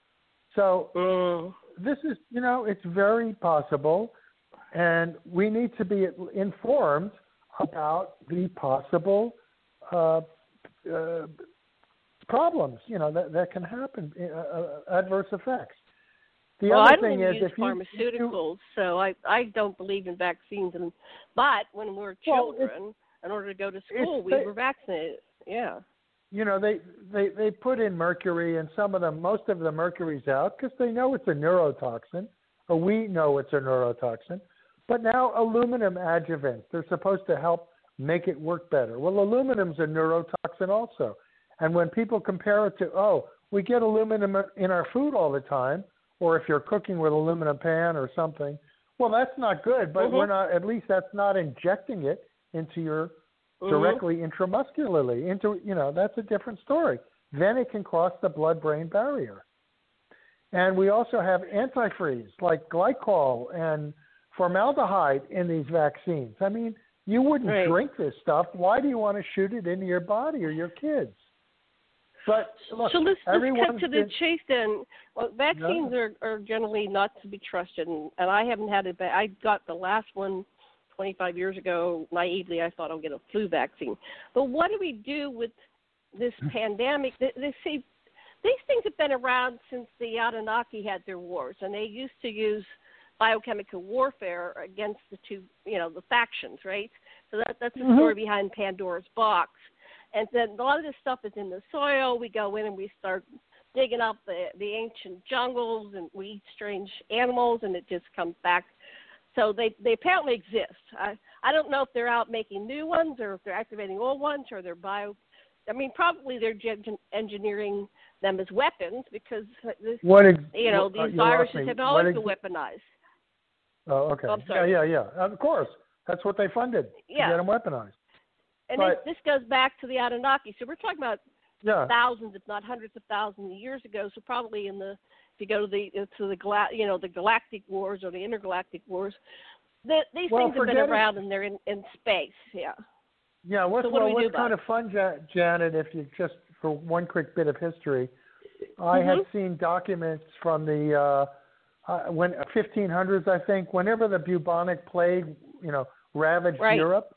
So uh, this is, you know, it's very possible, and we need to be informed about the possible uh, uh, problems, you know, that, that can happen, uh, adverse effects. The well, other I don't thing even is use if you, pharmaceuticals, you, so I, I don't believe in vaccines. And but when we were children, well, in order to go to school, we they, were vaccinated. Yeah. You know, they, they, they put in mercury, and some of them, most of the mercury's out because they know it's a neurotoxin, or we know it's a neurotoxin. But now aluminum adjuvants, they're supposed to help make it work better. Well, aluminum's a neurotoxin also. And when people compare it to, oh, we get aluminum in our food all the time, or if you're cooking with aluminum pan or something, well, that's not good, but mm-hmm. we're not, at least that's not injecting it into your, mm-hmm. directly intramuscularly, into, you know, that's a different story. Then it can cross the blood-brain barrier. And we also have antifreeze, like glycol and formaldehyde in these vaccines. I mean, you wouldn't right. drink this stuff. Why do you want to shoot it into your body or your kids? But look, so let's, let's cut to the been, chase then. Well, vaccines no. are, are generally not to be trusted, and, and I haven't had it. I got the last one twenty-five years ago. Naively, I thought I'll get a flu vaccine. But what do we do with this pandemic? They, they say these things have been around since the Anunnaki had their wars, and they used to use biochemical warfare against the two, you know, the factions, right? So that, that's the mm-hmm. story behind Pandora's box. And then a lot of this stuff is in the soil. We go in and we start digging up the, the ancient jungles, and we eat strange animals, and it just comes back. So they, they apparently exist. I, I don't know if they're out making new ones or if they're activating old ones or they're bio. I mean, probably they're gen- engineering them as weapons because, this, what ex- you know, what, uh, these viruses me, have always ex- been weaponized. Oh, okay. Oh, I'm sorry. Yeah, yeah, yeah. Of course. That's what they funded, yeah. to get them weaponized. And but, this, this goes back to the Anunnaki. So we're talking about yeah. thousands, if not hundreds of thousands of years ago. So probably in the, if you go to the to the gala, you know the galactic wars or the intergalactic wars, the, these well, things have been around and they're in, in space. Yeah. Yeah. What's so what well, do we what's do kind about of fun, Janet? If you just for one quick bit of history, I mm-hmm. had seen documents from the uh, uh, when fifteen hundreds, I think, whenever the bubonic plague, you know, ravaged right. Europe.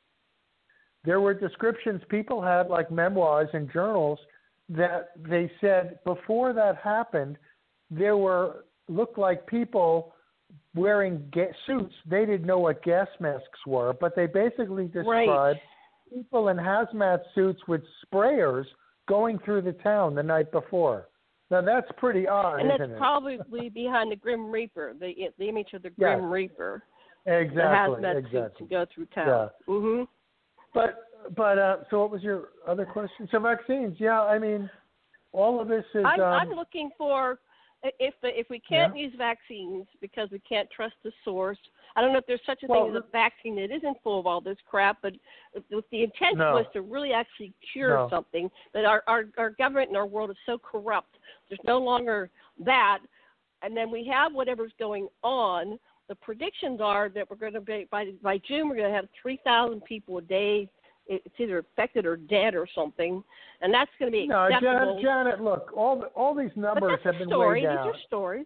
There were descriptions people had, like memoirs and journals, that they said before that happened, there were looked like people wearing ga- suits. They didn't know what gas masks were, but they basically described right. people in hazmat suits with sprayers going through the town the night before. Now that's pretty odd, and isn't that's it? probably behind the Grim Reaper, the the image of the Grim yes. Reaper. Exactly. The hazmat exactly. suits to go through town. Yeah. Mm-hmm. But but uh, so what was your other question? So vaccines, yeah. I mean, all of this is. I'm, um, I'm looking for if the, if we can't yeah. use vaccines because we can't trust the source. I don't know if there's such a well, thing as a vaccine that isn't full of all this crap, but if the intent no. was to really actually cure no. something, that our, our our government and our world is so corrupt. There's no longer that, and then we have whatever's going on. The predictions are that we're going to be by by June we're going to have three thousand people a day. It's either affected or dead or something, and that's going to be no, acceptable. Janet, Janet, look, all the, all these numbers but that's have been story. way down. These are stories.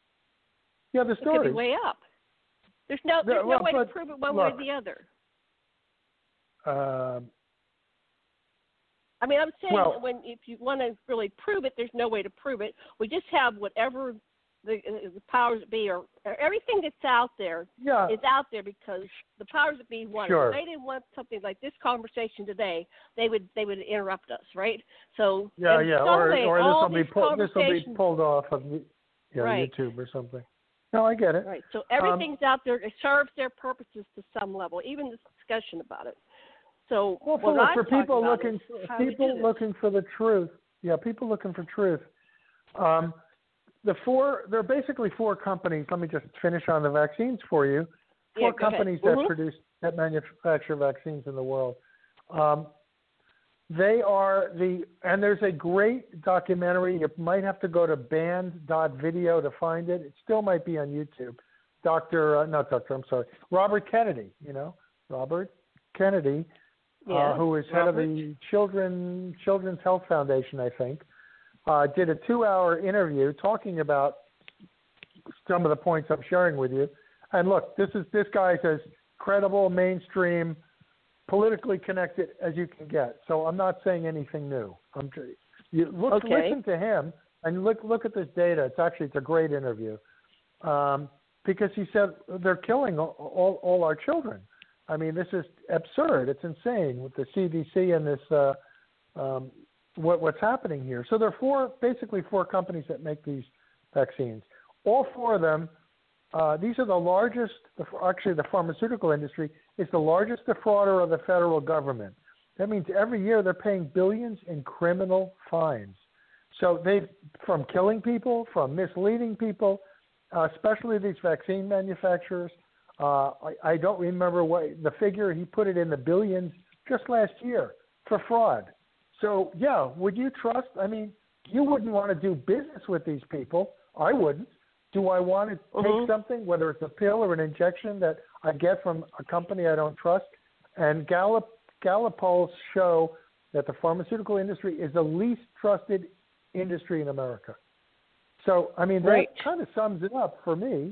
Yeah, the It could stories. be way up. There's no there's well, no way but, to prove it one look, way or the other. Uh, I mean, I'm saying well, that when if you want to really prove it, there's no way to prove it. We just have whatever the, the powers that be, or, or everything that's out there yeah. is out there because the powers that be want Sure. it. If they didn't want something like this conversation today, they would they would interrupt us, right? So yeah, in yeah, some or way, or all this will be these pulled this will be conversations- pulled off of yeah, Right. YouTube or something. No, I get it. Right. So everything's um, out there. It serves their purposes to some level, even this discussion about it. So well, what for, I'm for people talking about looking is for, how we do people this. looking for the truth. Yeah, people looking for truth. Um, the four there are basically four companies. Let me just finish on the vaccines for you. Four Yeah, go ahead. companies that Mhm. produce that manufacture vaccines in the world. Um, They are the, and there's a great documentary. You might have to go to band dot video to find it. It still might be on YouTube. Doctor, uh, not Doctor, I'm sorry, Robert Kennedy, you know, Robert Kennedy, Yeah, uh, who is head Robert. of the Children Children's Health Foundation, I think, uh, did a two-hour interview talking about some of the points I'm sharing with you. And look, this is this guy's as credible, mainstream, politically connected as you can get. So I'm not saying anything new. I'm you look Okay. listen to him and look look at this data. It's actually it's a great interview um, because he said they're killing all, all all our children. I mean, this is absurd. It's insane with the C D C and this uh, um, what what's happening here. So there are four basically four companies that make these vaccines. All four of them uh, these are the largest, actually the pharmaceutical industry is the largest defrauder of the federal government. That means every year they're paying billions in criminal fines. So they, from killing people, from misleading people, uh, especially these vaccine manufacturers. Uh, I, I don't remember what the figure, he put it in the billions just last year for fraud. So, yeah, would you trust? I mean, you wouldn't want to do business with these people. I wouldn't. Do I want to take mm-hmm. something, whether it's a pill or an injection that I get from a company I don't trust? And Gallup, Gallup polls show that the pharmaceutical industry is the least trusted industry in America. So, I mean, that right. kind of sums it up for me,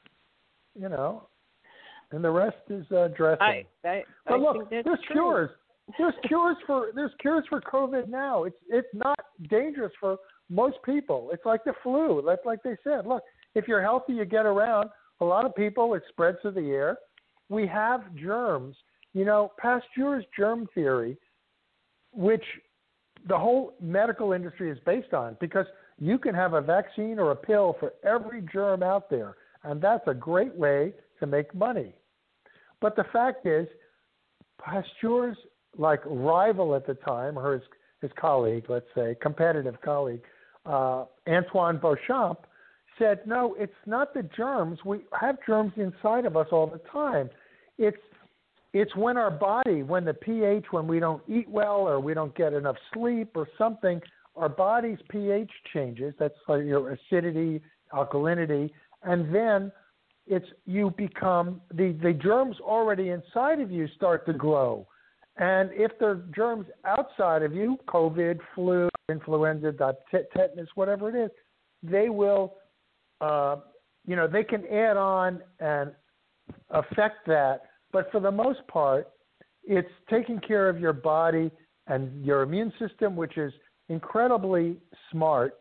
you know, and the rest is uh, dressing. I, I, but I look, think that's there's true. cures. There's cures for there's cures for COVID now. It's it's not dangerous for most people. It's like the flu. That's like they said. Look, if you're healthy, you get around. A lot of people, it spreads through the air. We have germs. You know, Pasteur's germ theory, which the whole medical industry is based on, because you can have a vaccine or a pill for every germ out there, and that's a great way to make money. But the fact is, Pasteur's like rival at the time, or his, his colleague, let's say, competitive colleague, uh, Antoine Béchamp, said, no, it's not the germs. We have germs inside of us all the time. It's it's when our body, when the pH, when we don't eat well or we don't get enough sleep or something, our body's pH changes. That's like your acidity, alkalinity, and then it's you become the, the germs already inside of you start to grow. And if there are germs outside of you, COVID, flu, influenza, tetanus, whatever it is, they will, uh, you know, they can add on and affect that. But for the most part, it's taking care of your body and your immune system, which is incredibly smart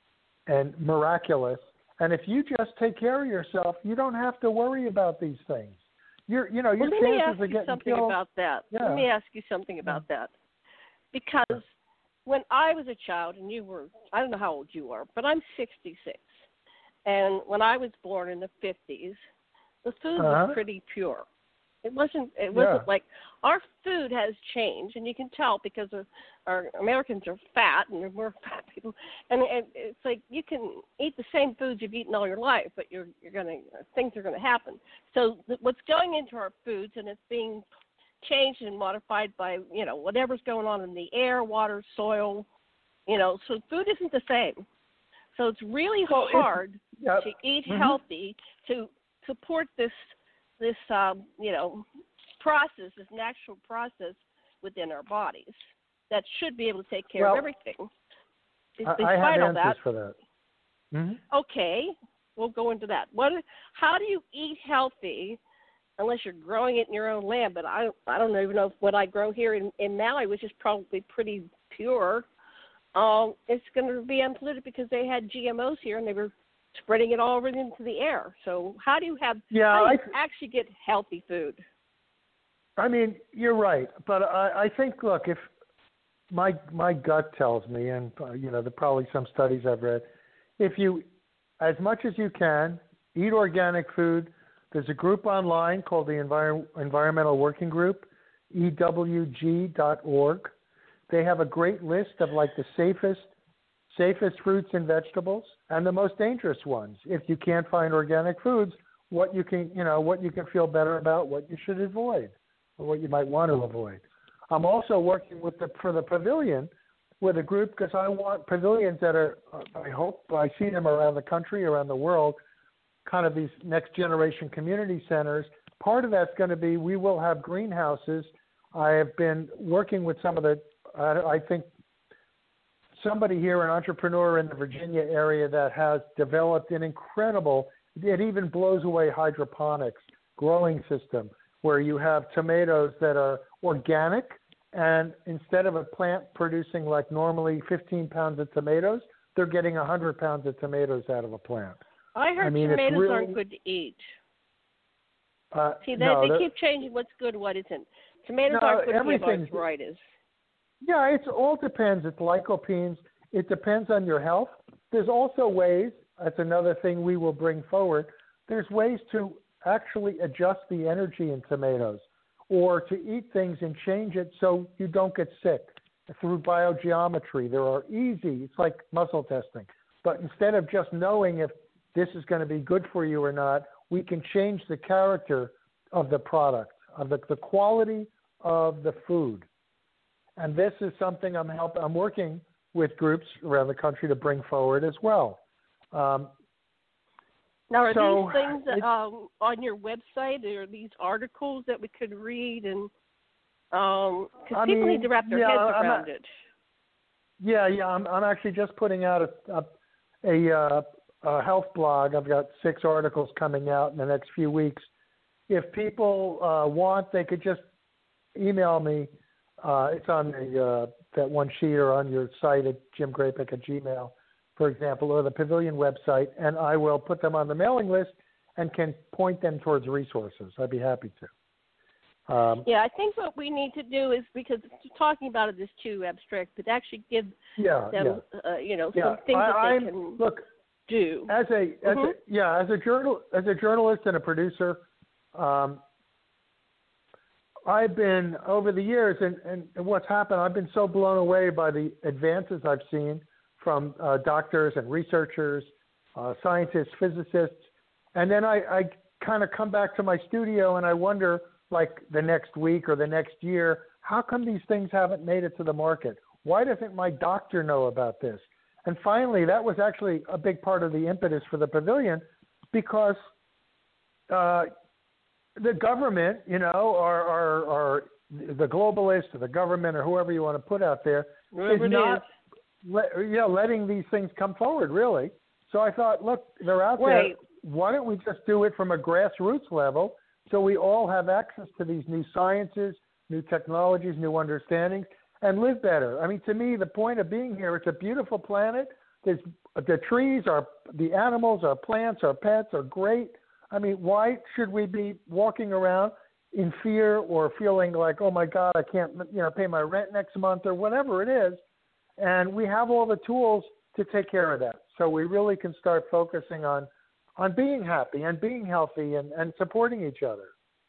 and miraculous. And if you just take care of yourself, you don't have to worry about these things. You're, you know, your well, chances of getting killed. Let me ask you something killed, about that. yeah. Let me ask you something about that. Because when I was a child, and you were, I don't know how old you are, but I'm sixty-six. And when I was born in the fifties, the food uh-huh. was pretty pure. It wasn't. It wasn't yeah. like our food has changed, and you can tell because of our Americans are fat, and we're fat people. And, and it's like you can eat the same foods you've eaten all your life, but you're you're gonna things are gonna happen. So th- what's going into our foods, and it's being changed and modified by you know whatever's going on in the air, water, soil. You know, so food isn't the same. So it's really well, hard it's, yep. to eat mm-hmm. healthy to support this. this, um, you know, process, this natural process within our bodies that should be able to take care well, of everything. I, Despite I have all answers that, for that. Mm-hmm. Okay, we'll go into that. What? How do you eat healthy unless you're growing it in your own land? But I, I don't even know if what I grow here in, in Maui, which is probably pretty pure, um, it's going to be unpolluted because they had G M Os here and they were spreading it all over into the air. So how do you have yeah, how do you I, actually get healthy food? I mean, you're right, but I, I think look, if my my gut tells me, and uh, you know, there are probably some studies I've read, if you, as much as you can, eat organic food. There's a group online called the Envir- Environmental Working Group, E W G dot org. They have a great list of like the safest. safest fruits and vegetables and the most dangerous ones. If you can't find organic foods, what you can, you know, what you can feel better about, what you should avoid, or what you might want to avoid. I'm also working with the for the pavilion with a group because I want pavilions that are, I hope I see them around the country, around the world, kind of these next generation community centers. Part of that's going to be we will have greenhouses. I have been working with some of the, I, I think, somebody here, an entrepreneur in the Virginia area that has developed an incredible, it even blows away hydroponics growing system where you have tomatoes that are organic, and instead of a plant producing like normally fifteen pounds of tomatoes, they're getting one hundred pounds of tomatoes out of a plant. I heard I mean, tomatoes really, aren't good to eat. Uh, See, they, no, they keep changing what's good, what isn't. Tomatoes no, aren't good to everything's, arthritis. Yeah, it all depends. It's lycopenes. It depends on your health. There's also ways, that's another thing we will bring forward, there's ways to actually adjust the energy in tomatoes or to eat things and change it so you don't get sick through biogeometry. There are easy, it's like muscle testing. But instead of just knowing if this is going to be good for you or not, we can change the character of the product, of the, the quality of the food. And this is something I'm help, I'm working with groups around the country to bring forward as well. Um, now, are so these things it, um, on your website? Are these articles that we could read? And because um, people mean, need to wrap their yeah, heads I'm around a, it. Yeah, yeah. I'm, I'm actually just putting out a, a, a, uh, a health blog. I've got six articles coming out in the next few weeks. If people uh, want, they could just email me. Uh, it's on the uh, that one sheet or on your site at Jim Grapek at Gmail, for example, or the Pavilion website, and I will put them on the mailing list and can point them towards resources. I'd be happy to. Um, yeah, I think what we need to do is, because talking about it is too abstract, but actually give yeah, them, yeah. Uh, you know, yeah. some things I, that they I'm, can look, do. As a, as mm-hmm. a yeah, as a journal, as a journalist and a producer, um, I've been over the years, and, and, and what's happened, I've been so blown away by the advances I've seen from uh, doctors and researchers, uh, scientists, physicists, and then I, I kind of come back to my studio and I wonder, like the next week or the next year, how come these things haven't made it to the market? Why doesn't my doctor know about this? And finally, that was actually a big part of the impetus for the Pavilion, because uh, the government, you know, or, or, or the globalists or the government or whoever you want to put out there, Whoever is it not is. Let, yeah, letting these things come forward, really. So I thought, look, they're out Right. there. Why don't we just do it from a grassroots level so we all have access to these new sciences, new technologies, new understandings, and live better? I mean, to me, the point of being here, it's a beautiful planet. There's, the trees, are, the animals, our plants, our pets are great. I mean, why should we be walking around in fear or feeling like, oh, my God, I can't you know, pay my rent next month or whatever it is? And we have all the tools to take care of that. So we really can start focusing on, on being happy and being healthy and, and supporting each other.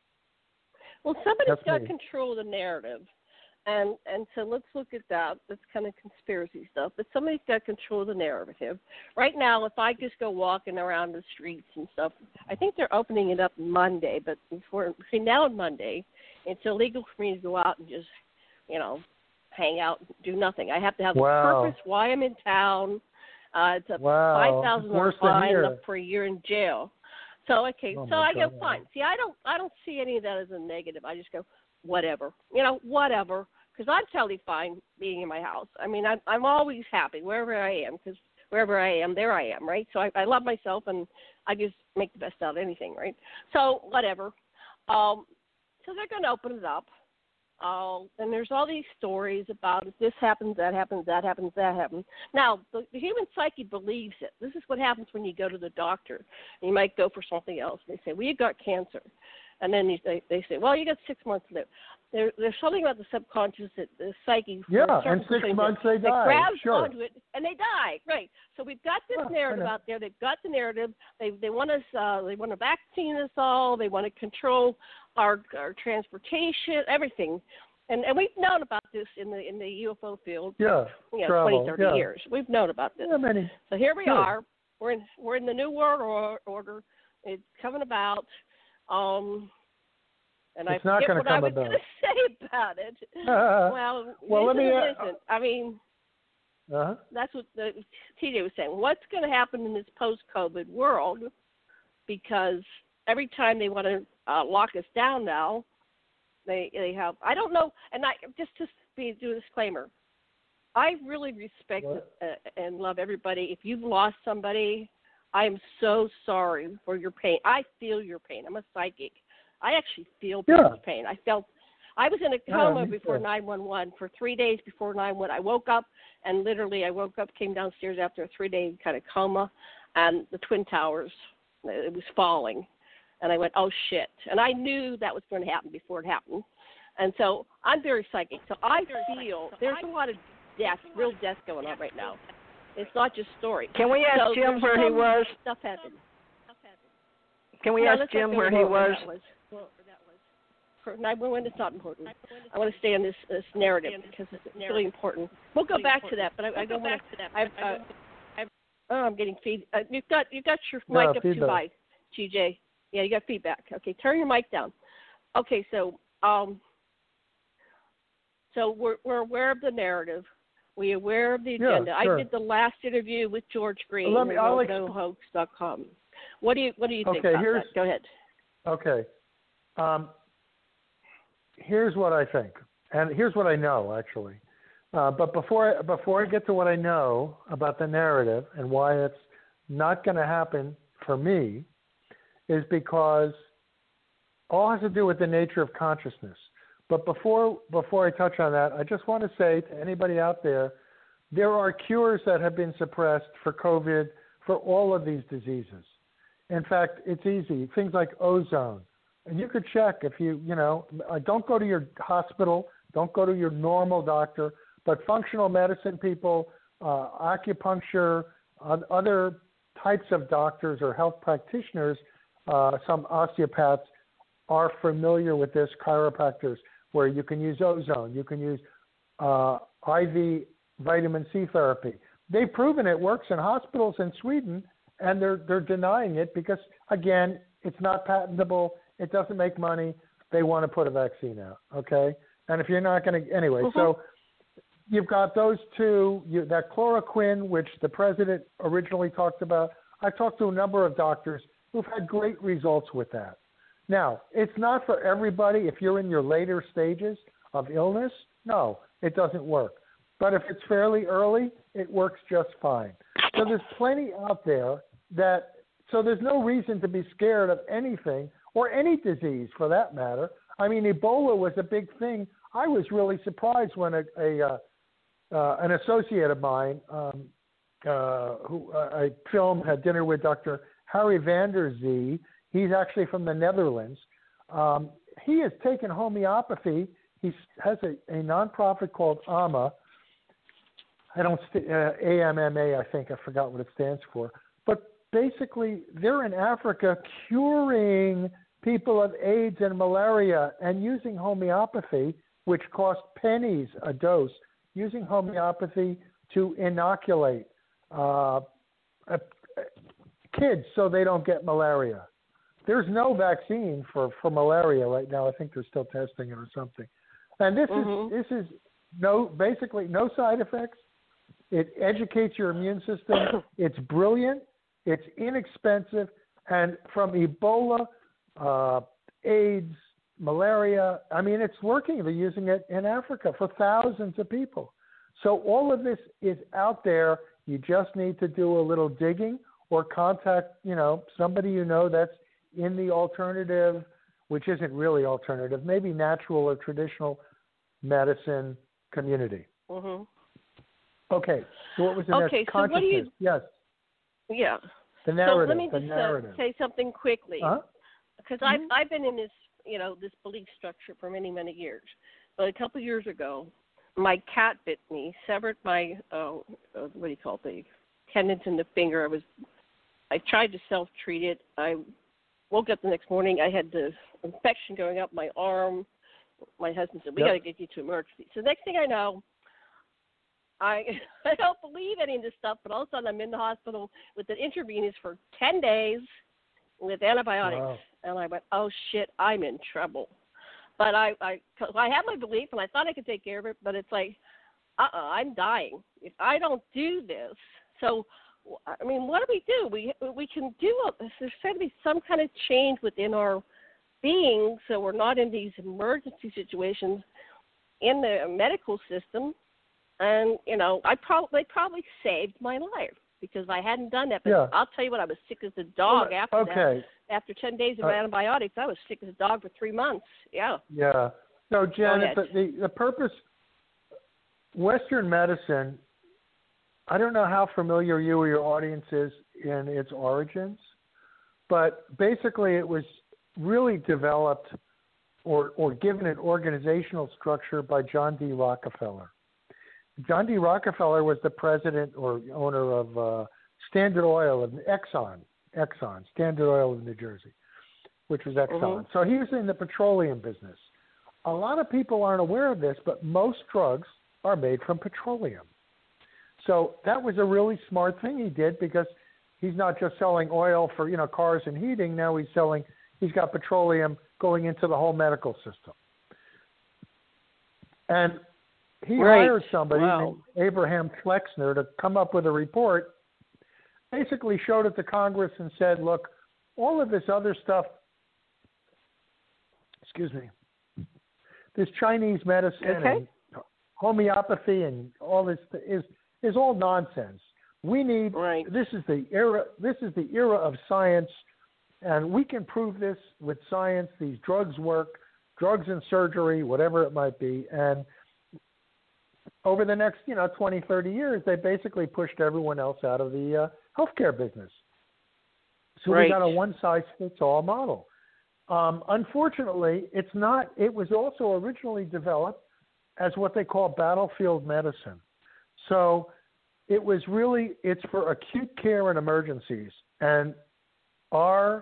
Well, somebody's That's got me. control of the narrative. And and so let's look at that. That's kind of conspiracy stuff. But somebody's got control of the narrative. Right now, if I just go walking around the streets and stuff, I think they're opening it up Monday. But before, between now and Monday, it's illegal for me to go out and just, you know, hang out, do nothing. I have to have Wow. a purpose why I'm in town. Uh, it's a Wow. five thousand dollars Worse than fine, here. up for a year in jail. So okay, Oh so my I go God. fine. See, I don't, I don't see any of that as a negative. I just go whatever, you know, whatever, because I'm totally fine being in my house. I mean, I'm, I'm always happy wherever I am, because wherever I am, there I am, right? So I, I love myself, and I just make the best out of anything, right? So whatever. Um, so they're going to open it up. Uh, and there's all these stories about if this happens, that happens, that happens, that happens. Now, the, the human psyche believes it. This is what happens when you go to the doctor. You might go for something else. They say, well, you've got cancer. And then you, they, they say, well, you got six months to live. There, there's something about the subconscious, that the psyche. Yeah, certain and six things months that, they that die, grabs sure. onto it, and they die. Right. So we've got this Oh, I narrative know. out there. They've got the narrative. They they want us. Uh, they want to vaccine us all. They want to control our our transportation, everything. And and we've known about this in the in the U F O field. Yeah, You know, travel, twenty, thirty yeah. years. We've known about this. Yeah, many. So here we Good. are. We're in we're in the new world or, order. It's coming about. Um, and It's I not forget gonna what come I was about. going to say about it. Uh, well, well, let isn't me, it uh, isn't. I mean, uh-huh. that's what the, T J was saying. What's going to happen in this post-COVID world? Because every time they want to uh, lock us down now, they they have. I don't know. And I just to be do a disclaimer. I really respect What? uh, and love everybody. If you've lost somebody, I am so sorry for your pain. I feel your pain. I'm a psychic. I actually feel Yeah. people's pain. I felt I was in a Yeah, coma me before too. nine one one for three days before nine one one. I woke up, and literally I woke up, came downstairs after a three-day kind of coma, and the Twin Towers, it was falling. And I went, oh, shit. And I knew that was going to happen before it happened. And so I'm very psychic. So I feel there's a lot of death, real death going on right now. It's not just story. Can we ask so Jim there's where he some was? Stuff happened. Can we no, ask let's not Jim go where he over was? That was. Well, that was for nine one one. It's not important. I want to stay on this this narrative because it's really important. We'll go back to that, but I, I don't want to. I've, uh, I've, oh, I'm getting feed. Uh, you've got you've got your Yeah, mic up feedback. too high, T J. Yeah, you got feedback. Okay, turn your mic down. Okay, so um, so we're we're aware of the narrative. We're aware of the agenda. Yeah, sure. I did the last interview with George Green. Let me- I'll exp- no hoax dot com. What do you what do you think Okay, about here's- that? Go ahead. Okay. Um, here's what I think, and here's what I know, actually. Uh, but before I, before I get to what I know about the narrative and why it's not going to happen for me, is because all has to do with the nature of consciousness. But before before I touch on that, I just want to say to anybody out there, there are cures that have been suppressed for COVID, for all of these diseases. In fact, it's easy. Things like ozone. And you could check if you, you know, don't go to your hospital, don't go to your normal doctor, but functional medicine people, uh, acupuncture, uh, other types of doctors or health practitioners, uh, some osteopaths are familiar with this, chiropractors, where you can use ozone, you can use uh, I V vitamin C therapy. They've proven it works in hospitals in Sweden, and they're they're denying it because, again, it's not patentable. It doesn't make money. They want to put a vaccine out, okay? And if you're not going to – anyway, mm-hmm. So you've got those two, you, that chloroquine, which the president originally talked about. I talked to a number of doctors who've had great results with that. Now, it's not for everybody. If you're in your later stages of illness, no, it doesn't work. But if it's fairly early, it works just fine. So there's plenty out there that – so there's no reason to be scared of anything or any disease for that matter. I mean, Ebola was a big thing. I was really surprised when a, a uh, uh, an associate of mine um, uh, who uh, I filmed, had dinner with Doctor Harry van der Zee. He's actually from the Netherlands. Um, he has taken homeopathy. He has a, a nonprofit called A M A. I don't st- uh, A M M A, I think. I forgot what it stands for. But basically, they're in Africa curing people of AIDS and malaria and using homeopathy, which costs pennies a dose, using homeopathy to inoculate uh, uh, kids so they don't get malaria. There's no vaccine for, for malaria right now. I think they're still testing it or something. And this mm-hmm. is this is no basically no side effects. It educates your immune system. It's brilliant. It's inexpensive. And from Ebola, uh, AIDS, malaria, I mean, it's working. They're using it in Africa for thousands of people. So all of this is out there. You just need to do a little digging or contact, you know, somebody you know that's in the alternative, which isn't really alternative, maybe natural or traditional medicine community. Mm-hmm. Okay, so what was the okay, next? So what do you, yes. Yeah. The narrative. So let me the just narrative. Uh, say something quickly, huh? because mm-hmm. I've I've been in this you know this belief structure for many many years, but a couple years ago, my cat bit me, severed my uh, uh, what do you call it, the tendons in the finger. I was I tried to self treat it. I woke up the next morning. I had the infection going up my arm. My husband said, "We yep. got to get you to emergency." So the next thing I know, I I don't believe any of this stuff, but all of a sudden I'm in the hospital with an intravenous for ten days with antibiotics, wow. and I went, "Oh shit, I'm in trouble." But I I cause I had my belief, and I thought I could take care of it, but it's like, uh-uh, I'm dying if I don't do this. So, I mean, what do we do? We we can do a, there's got to be some kind of change within our being, so we're not in these emergency situations in the medical system. And, you know, I probably probably saved my life because I hadn't done that. But yeah. I'll tell you what, I was sick as a dog well, after okay. that. After ten days of uh, antibiotics, I was sick as a dog for three months. Yeah. Yeah. No, Janet, the, the, the purpose, Western medicine, I don't know how familiar you or your audience is in its origins, but basically it was really developed or, or given an organizational structure by John D. Rockefeller. John D. Rockefeller was the president or owner of uh, Standard Oil of Exxon, Exxon, Standard Oil of New Jersey. which was Exxon. Mm-hmm. So he was in the petroleum business. A lot of people aren't aware of this, but most drugs are made from petroleum. So that was a really smart thing he did, because he's not just selling oil for, you know, cars and heating. Now he's selling, he's got petroleum going into the whole medical system. And he right. hired somebody wow. named Abraham Flexner to come up with a report, basically showed it to Congress and said, look, all of this other stuff, excuse me, this Chinese medicine okay. and homeopathy and all this is is all nonsense. We need right. this is the era this is the era of science, and we can prove this with science. These drugs work, drugs and surgery, whatever it might be. And over the next, you know, twenty, thirty years, they basically pushed everyone else out of the uh, healthcare business. So right. we got a one-size-fits-all model. Um, unfortunately, it's not. It was also originally developed as what they call battlefield medicine. So it was really, it's for acute care and emergencies. And our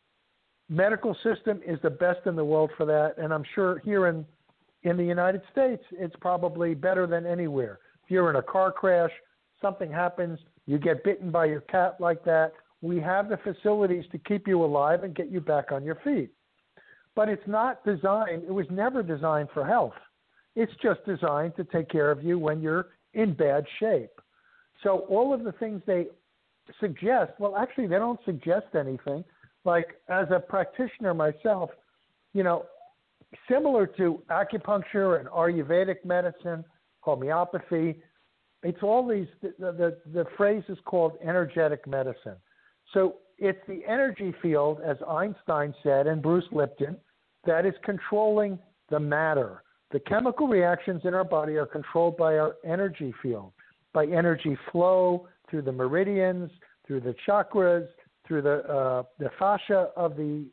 medical system is the best in the world for that. And I'm sure here in, in the United States, it's probably better than anywhere. If you're in a car crash, something happens, you get bitten by your cat like that, we have the facilities to keep you alive and get you back on your feet. But it's not designed, it was never designed for health. It's just designed to take care of you when you're in bad shape. So all of the things they suggest, well, actually, they don't suggest anything. Like, as a practitioner myself, you know, similar to acupuncture and Ayurvedic medicine, homeopathy, it's all these, the, the, the phrase is called energetic medicine. So it's the energy field, as Einstein said, and Bruce Lipton, that is controlling the matter. The chemical reactions in our body are controlled by our energy field, by energy flow through the meridians, through the chakras, through the uh, the fascia of the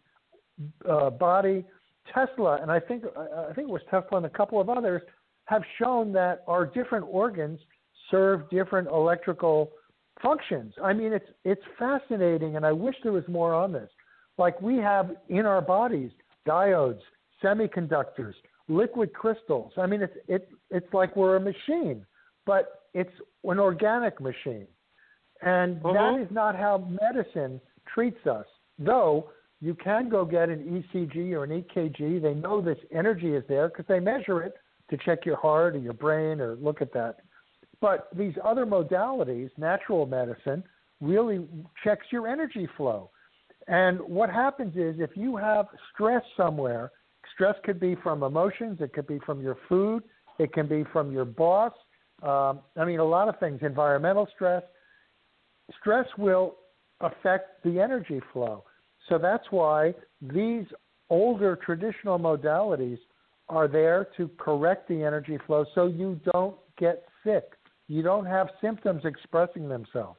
uh, body. Tesla, and I think I think it was Tesla and a couple of others, have shown that our different organs serve different electrical functions. I mean, it's it's fascinating, and I wish there was more on this. Like, we have in our bodies diodes, semiconductors, liquid crystals. I mean, it's it it's like we're a machine, but it's an organic machine, and mm-hmm. that is not how medicine treats us. Though you can go get an E C G or an E K G. They know this energy is there because they measure it to check your heart or your brain or look at that. But these other modalities, natural medicine, really checks your energy flow. And what happens is, if you have stress somewhere, stress could be from emotions, it could be from your food, it can be from your boss. Um, I mean, a lot of things, environmental stress. Stress will affect the energy flow. So that's why these older traditional modalities are there to correct the energy flow so you don't get sick. You don't have symptoms expressing themselves.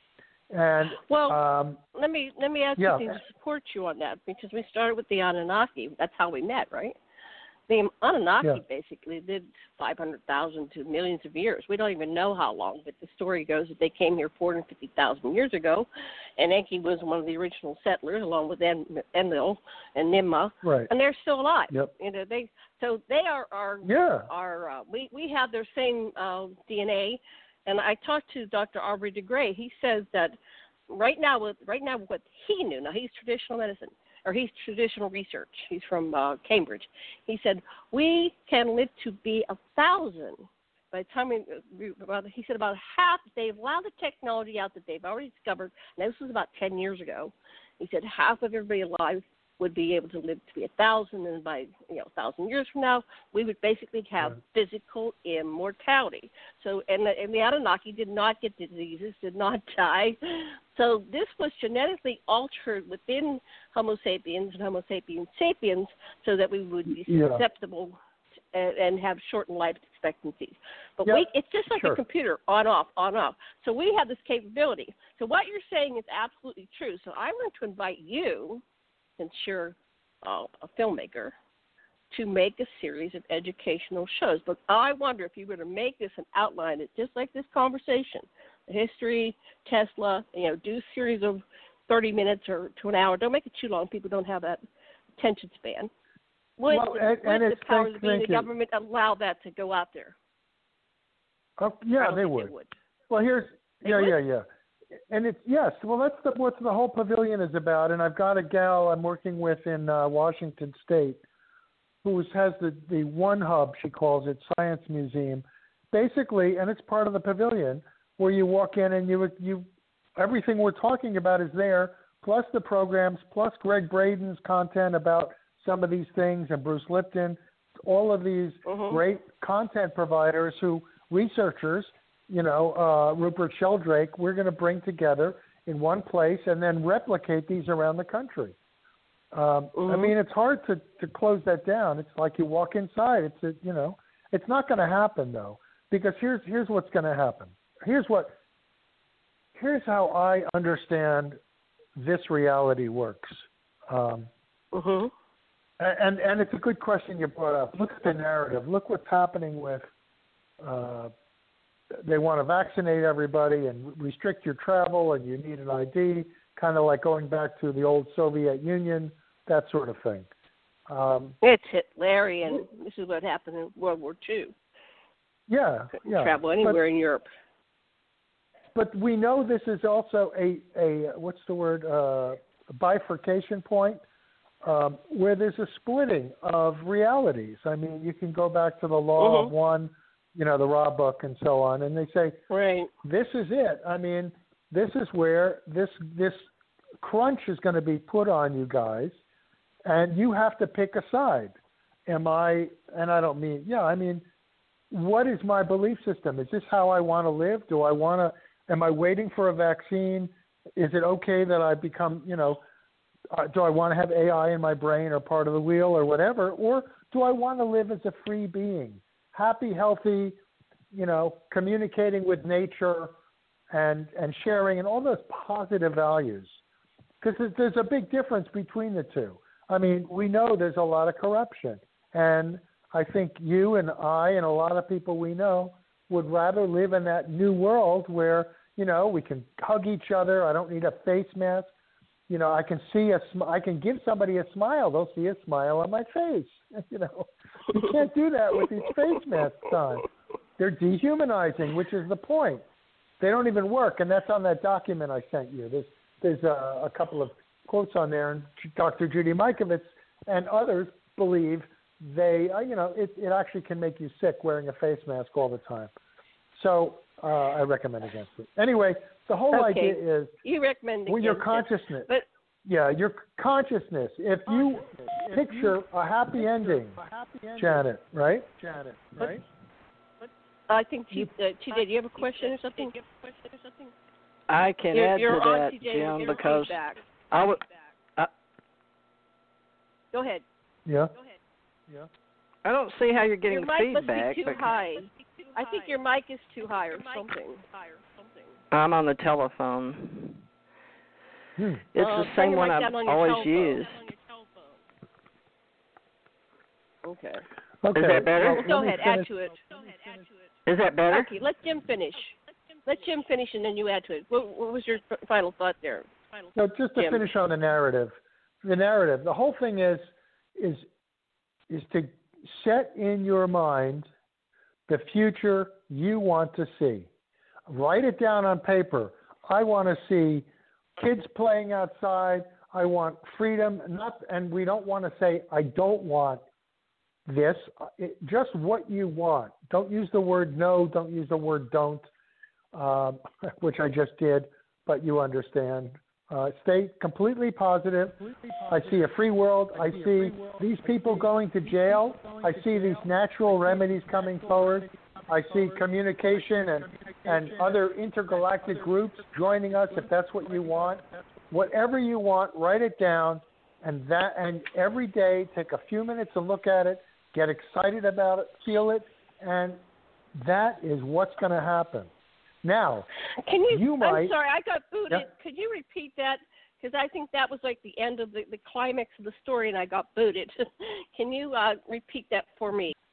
And well, um, let me let me ask yeah. you to support you on that, because we started with the Anunnaki. That's how we met, right? The Anunnaki yeah. basically lived five hundred thousand to millions of years. We don't even know how long, but the story goes that they came here four hundred fifty thousand years ago, and Enki was one of the original settlers, along with en- Enlil and Nimma, right. and they're still alive. Yep. You know, they so they are are yeah. are uh, we we have their same uh, D N A, and I talked to Doctor Aubrey de Grey. He says that right now, with right now what he knew, now he's traditional medicine. Or he's traditional research. He's from uh, Cambridge. He said, we can live to be a thousand. By the time we, he said about half, they've allowed the technology out that they've already discovered, and this was about ten years ago. He said half of everybody alive would be able to live to be a thousand, and by, you know, a thousand years from now, we would basically have right. physical immortality. So, and the, and the Anunnaki did not get diseases, did not die. So this was genetically altered within Homo sapiens and Homo sapiens sapiens so that we would be susceptible yeah. and, and have shortened life expectancies. But yep. we, it's just like sure. a computer, on, off, on, off. So we have this capability. So what you're saying is absolutely true. So I'm going to invite you, since you're uh, a filmmaker, to make a series of educational shows. But I wonder if you were to make this and outline it just like this conversation, the history, Tesla, you know, do a series of thirty minutes or to an hour. Don't make it too long. People don't have that attention span. Would, well, and, would and the it's, powers thank, being thank the you. government allow that to go out there? Oh, yeah, I don't they think would. They would. Well, here's They yeah, would? yeah, yeah. And it's yes. Well, that's the, what the whole pavilion is about. And I've got a gal I'm working with in uh, Washington State who has the the One Hub, she calls it, Science Museum, basically, and it's part of the pavilion where you walk in and you you everything we're talking about is there, plus the programs, plus Greg Braden's content about some of these things, and Bruce Lipton, all of these Mm-hmm. great content providers who researchers. You know, uh, Rupert Sheldrake, we're going to bring together in one place and then replicate these around the country. Um, Mm-hmm. I mean, it's hard to, to close that down. It's like you walk inside. It's a, you know, it's not going to happen though, because here's here's what's going to happen. Here's what. Here's how I understand this reality works. Um, Mm-hmm. and and it's a good question you brought up. Look at the narrative. Look what's happening with. Uh, They want to vaccinate everybody and restrict your travel, and you need an I D, kind of like going back to the old Soviet Union, that sort of thing. Um, It's Hitlerian. This is what happened in World War Two. yeah, Couldn't yeah. travel anywhere but, in Europe. But we know this is also a, a what's the word, uh, a bifurcation point um, where there's a splitting of realities. I mean, you can go back to the law Mm-hmm. of one, you know, the Raw book and so on, and they say, Right. this is it. I mean, this is where this this crunch is going to be put on you guys, and you have to pick a side. Am I, and I don't mean, yeah, I mean, what is my belief system? Is this how I want to live? Do I want to, am I waiting for a vaccine? Is it okay that I become, you know, uh, do I want to have A I in my brain or part of the wheel or whatever? Or do I want to live as a free being? Happy, healthy, you know, communicating with nature and and sharing and all those positive values. Because there's a big difference between the two. I mean, we know there's a lot of corruption. And I think you and I and a lot of people we know would rather live in that new world where, you know, we can hug each other. I don't need a face mask. You know, I can see a sm- I can give somebody a smile. They'll see a smile on my face. You know, you can't do that with these face masks on. They're dehumanizing, which is the point. They don't even work, and that's on that document I sent you. There's there's a, a couple of quotes on there, and Doctor Judy Mikovits and others believe they, uh, you know, it, it actually can make you sick wearing a face mask all the time. So uh, I recommend against it. Anyway, the whole Okay. idea is You recommend well, your against consciousness. it. But Yeah, your consciousness. If you picture a happy ending, Janet, right? Janet, right? I think T, uh, T J, do you have a question or something? I can You're, add you're to on, that, T J, Jim, your because feedback. I would. I, Go ahead. Yeah. Go ahead. I don't see how you're getting Your mic feedback. must be too because high. I think your mic is too high or something. I'm on the telephone. Hmm. It's Uh, the turn same your one mic I've down on your always telephone. used. Okay. Okay. Is that better? well, Go let me ahead. Add finish. to it. Is that better? Okay. Let Jim finish. Let Jim finish, and then you add to it. What, what was your f- final thought there? No, just to Jim. finish on the narrative. The narrative. The whole thing is is is to set in your mind the future you want to see. Write it down on paper. I want to see kids playing outside. I want freedom. Not, and we don't want to say I don't want this. It, just what you want. Don't use the word no. Don't use the word don't, um, which I just did, but you understand. Uh, stay completely positive. I see a free world. I see these people going to jail. I see these natural remedies coming forward. I see communication and, and other intergalactic groups joining us if that's what you want. Whatever you want, write it down, and that and every day take a few minutes and look at it, get excited about it, feel it, and that is what's going to happen. Now, Can you? you might. I'm sorry, I got booted. Yeah. Could you repeat that? Because I think that was like the end of the, the climax of the story, and I got booted. Can you uh, repeat that for me?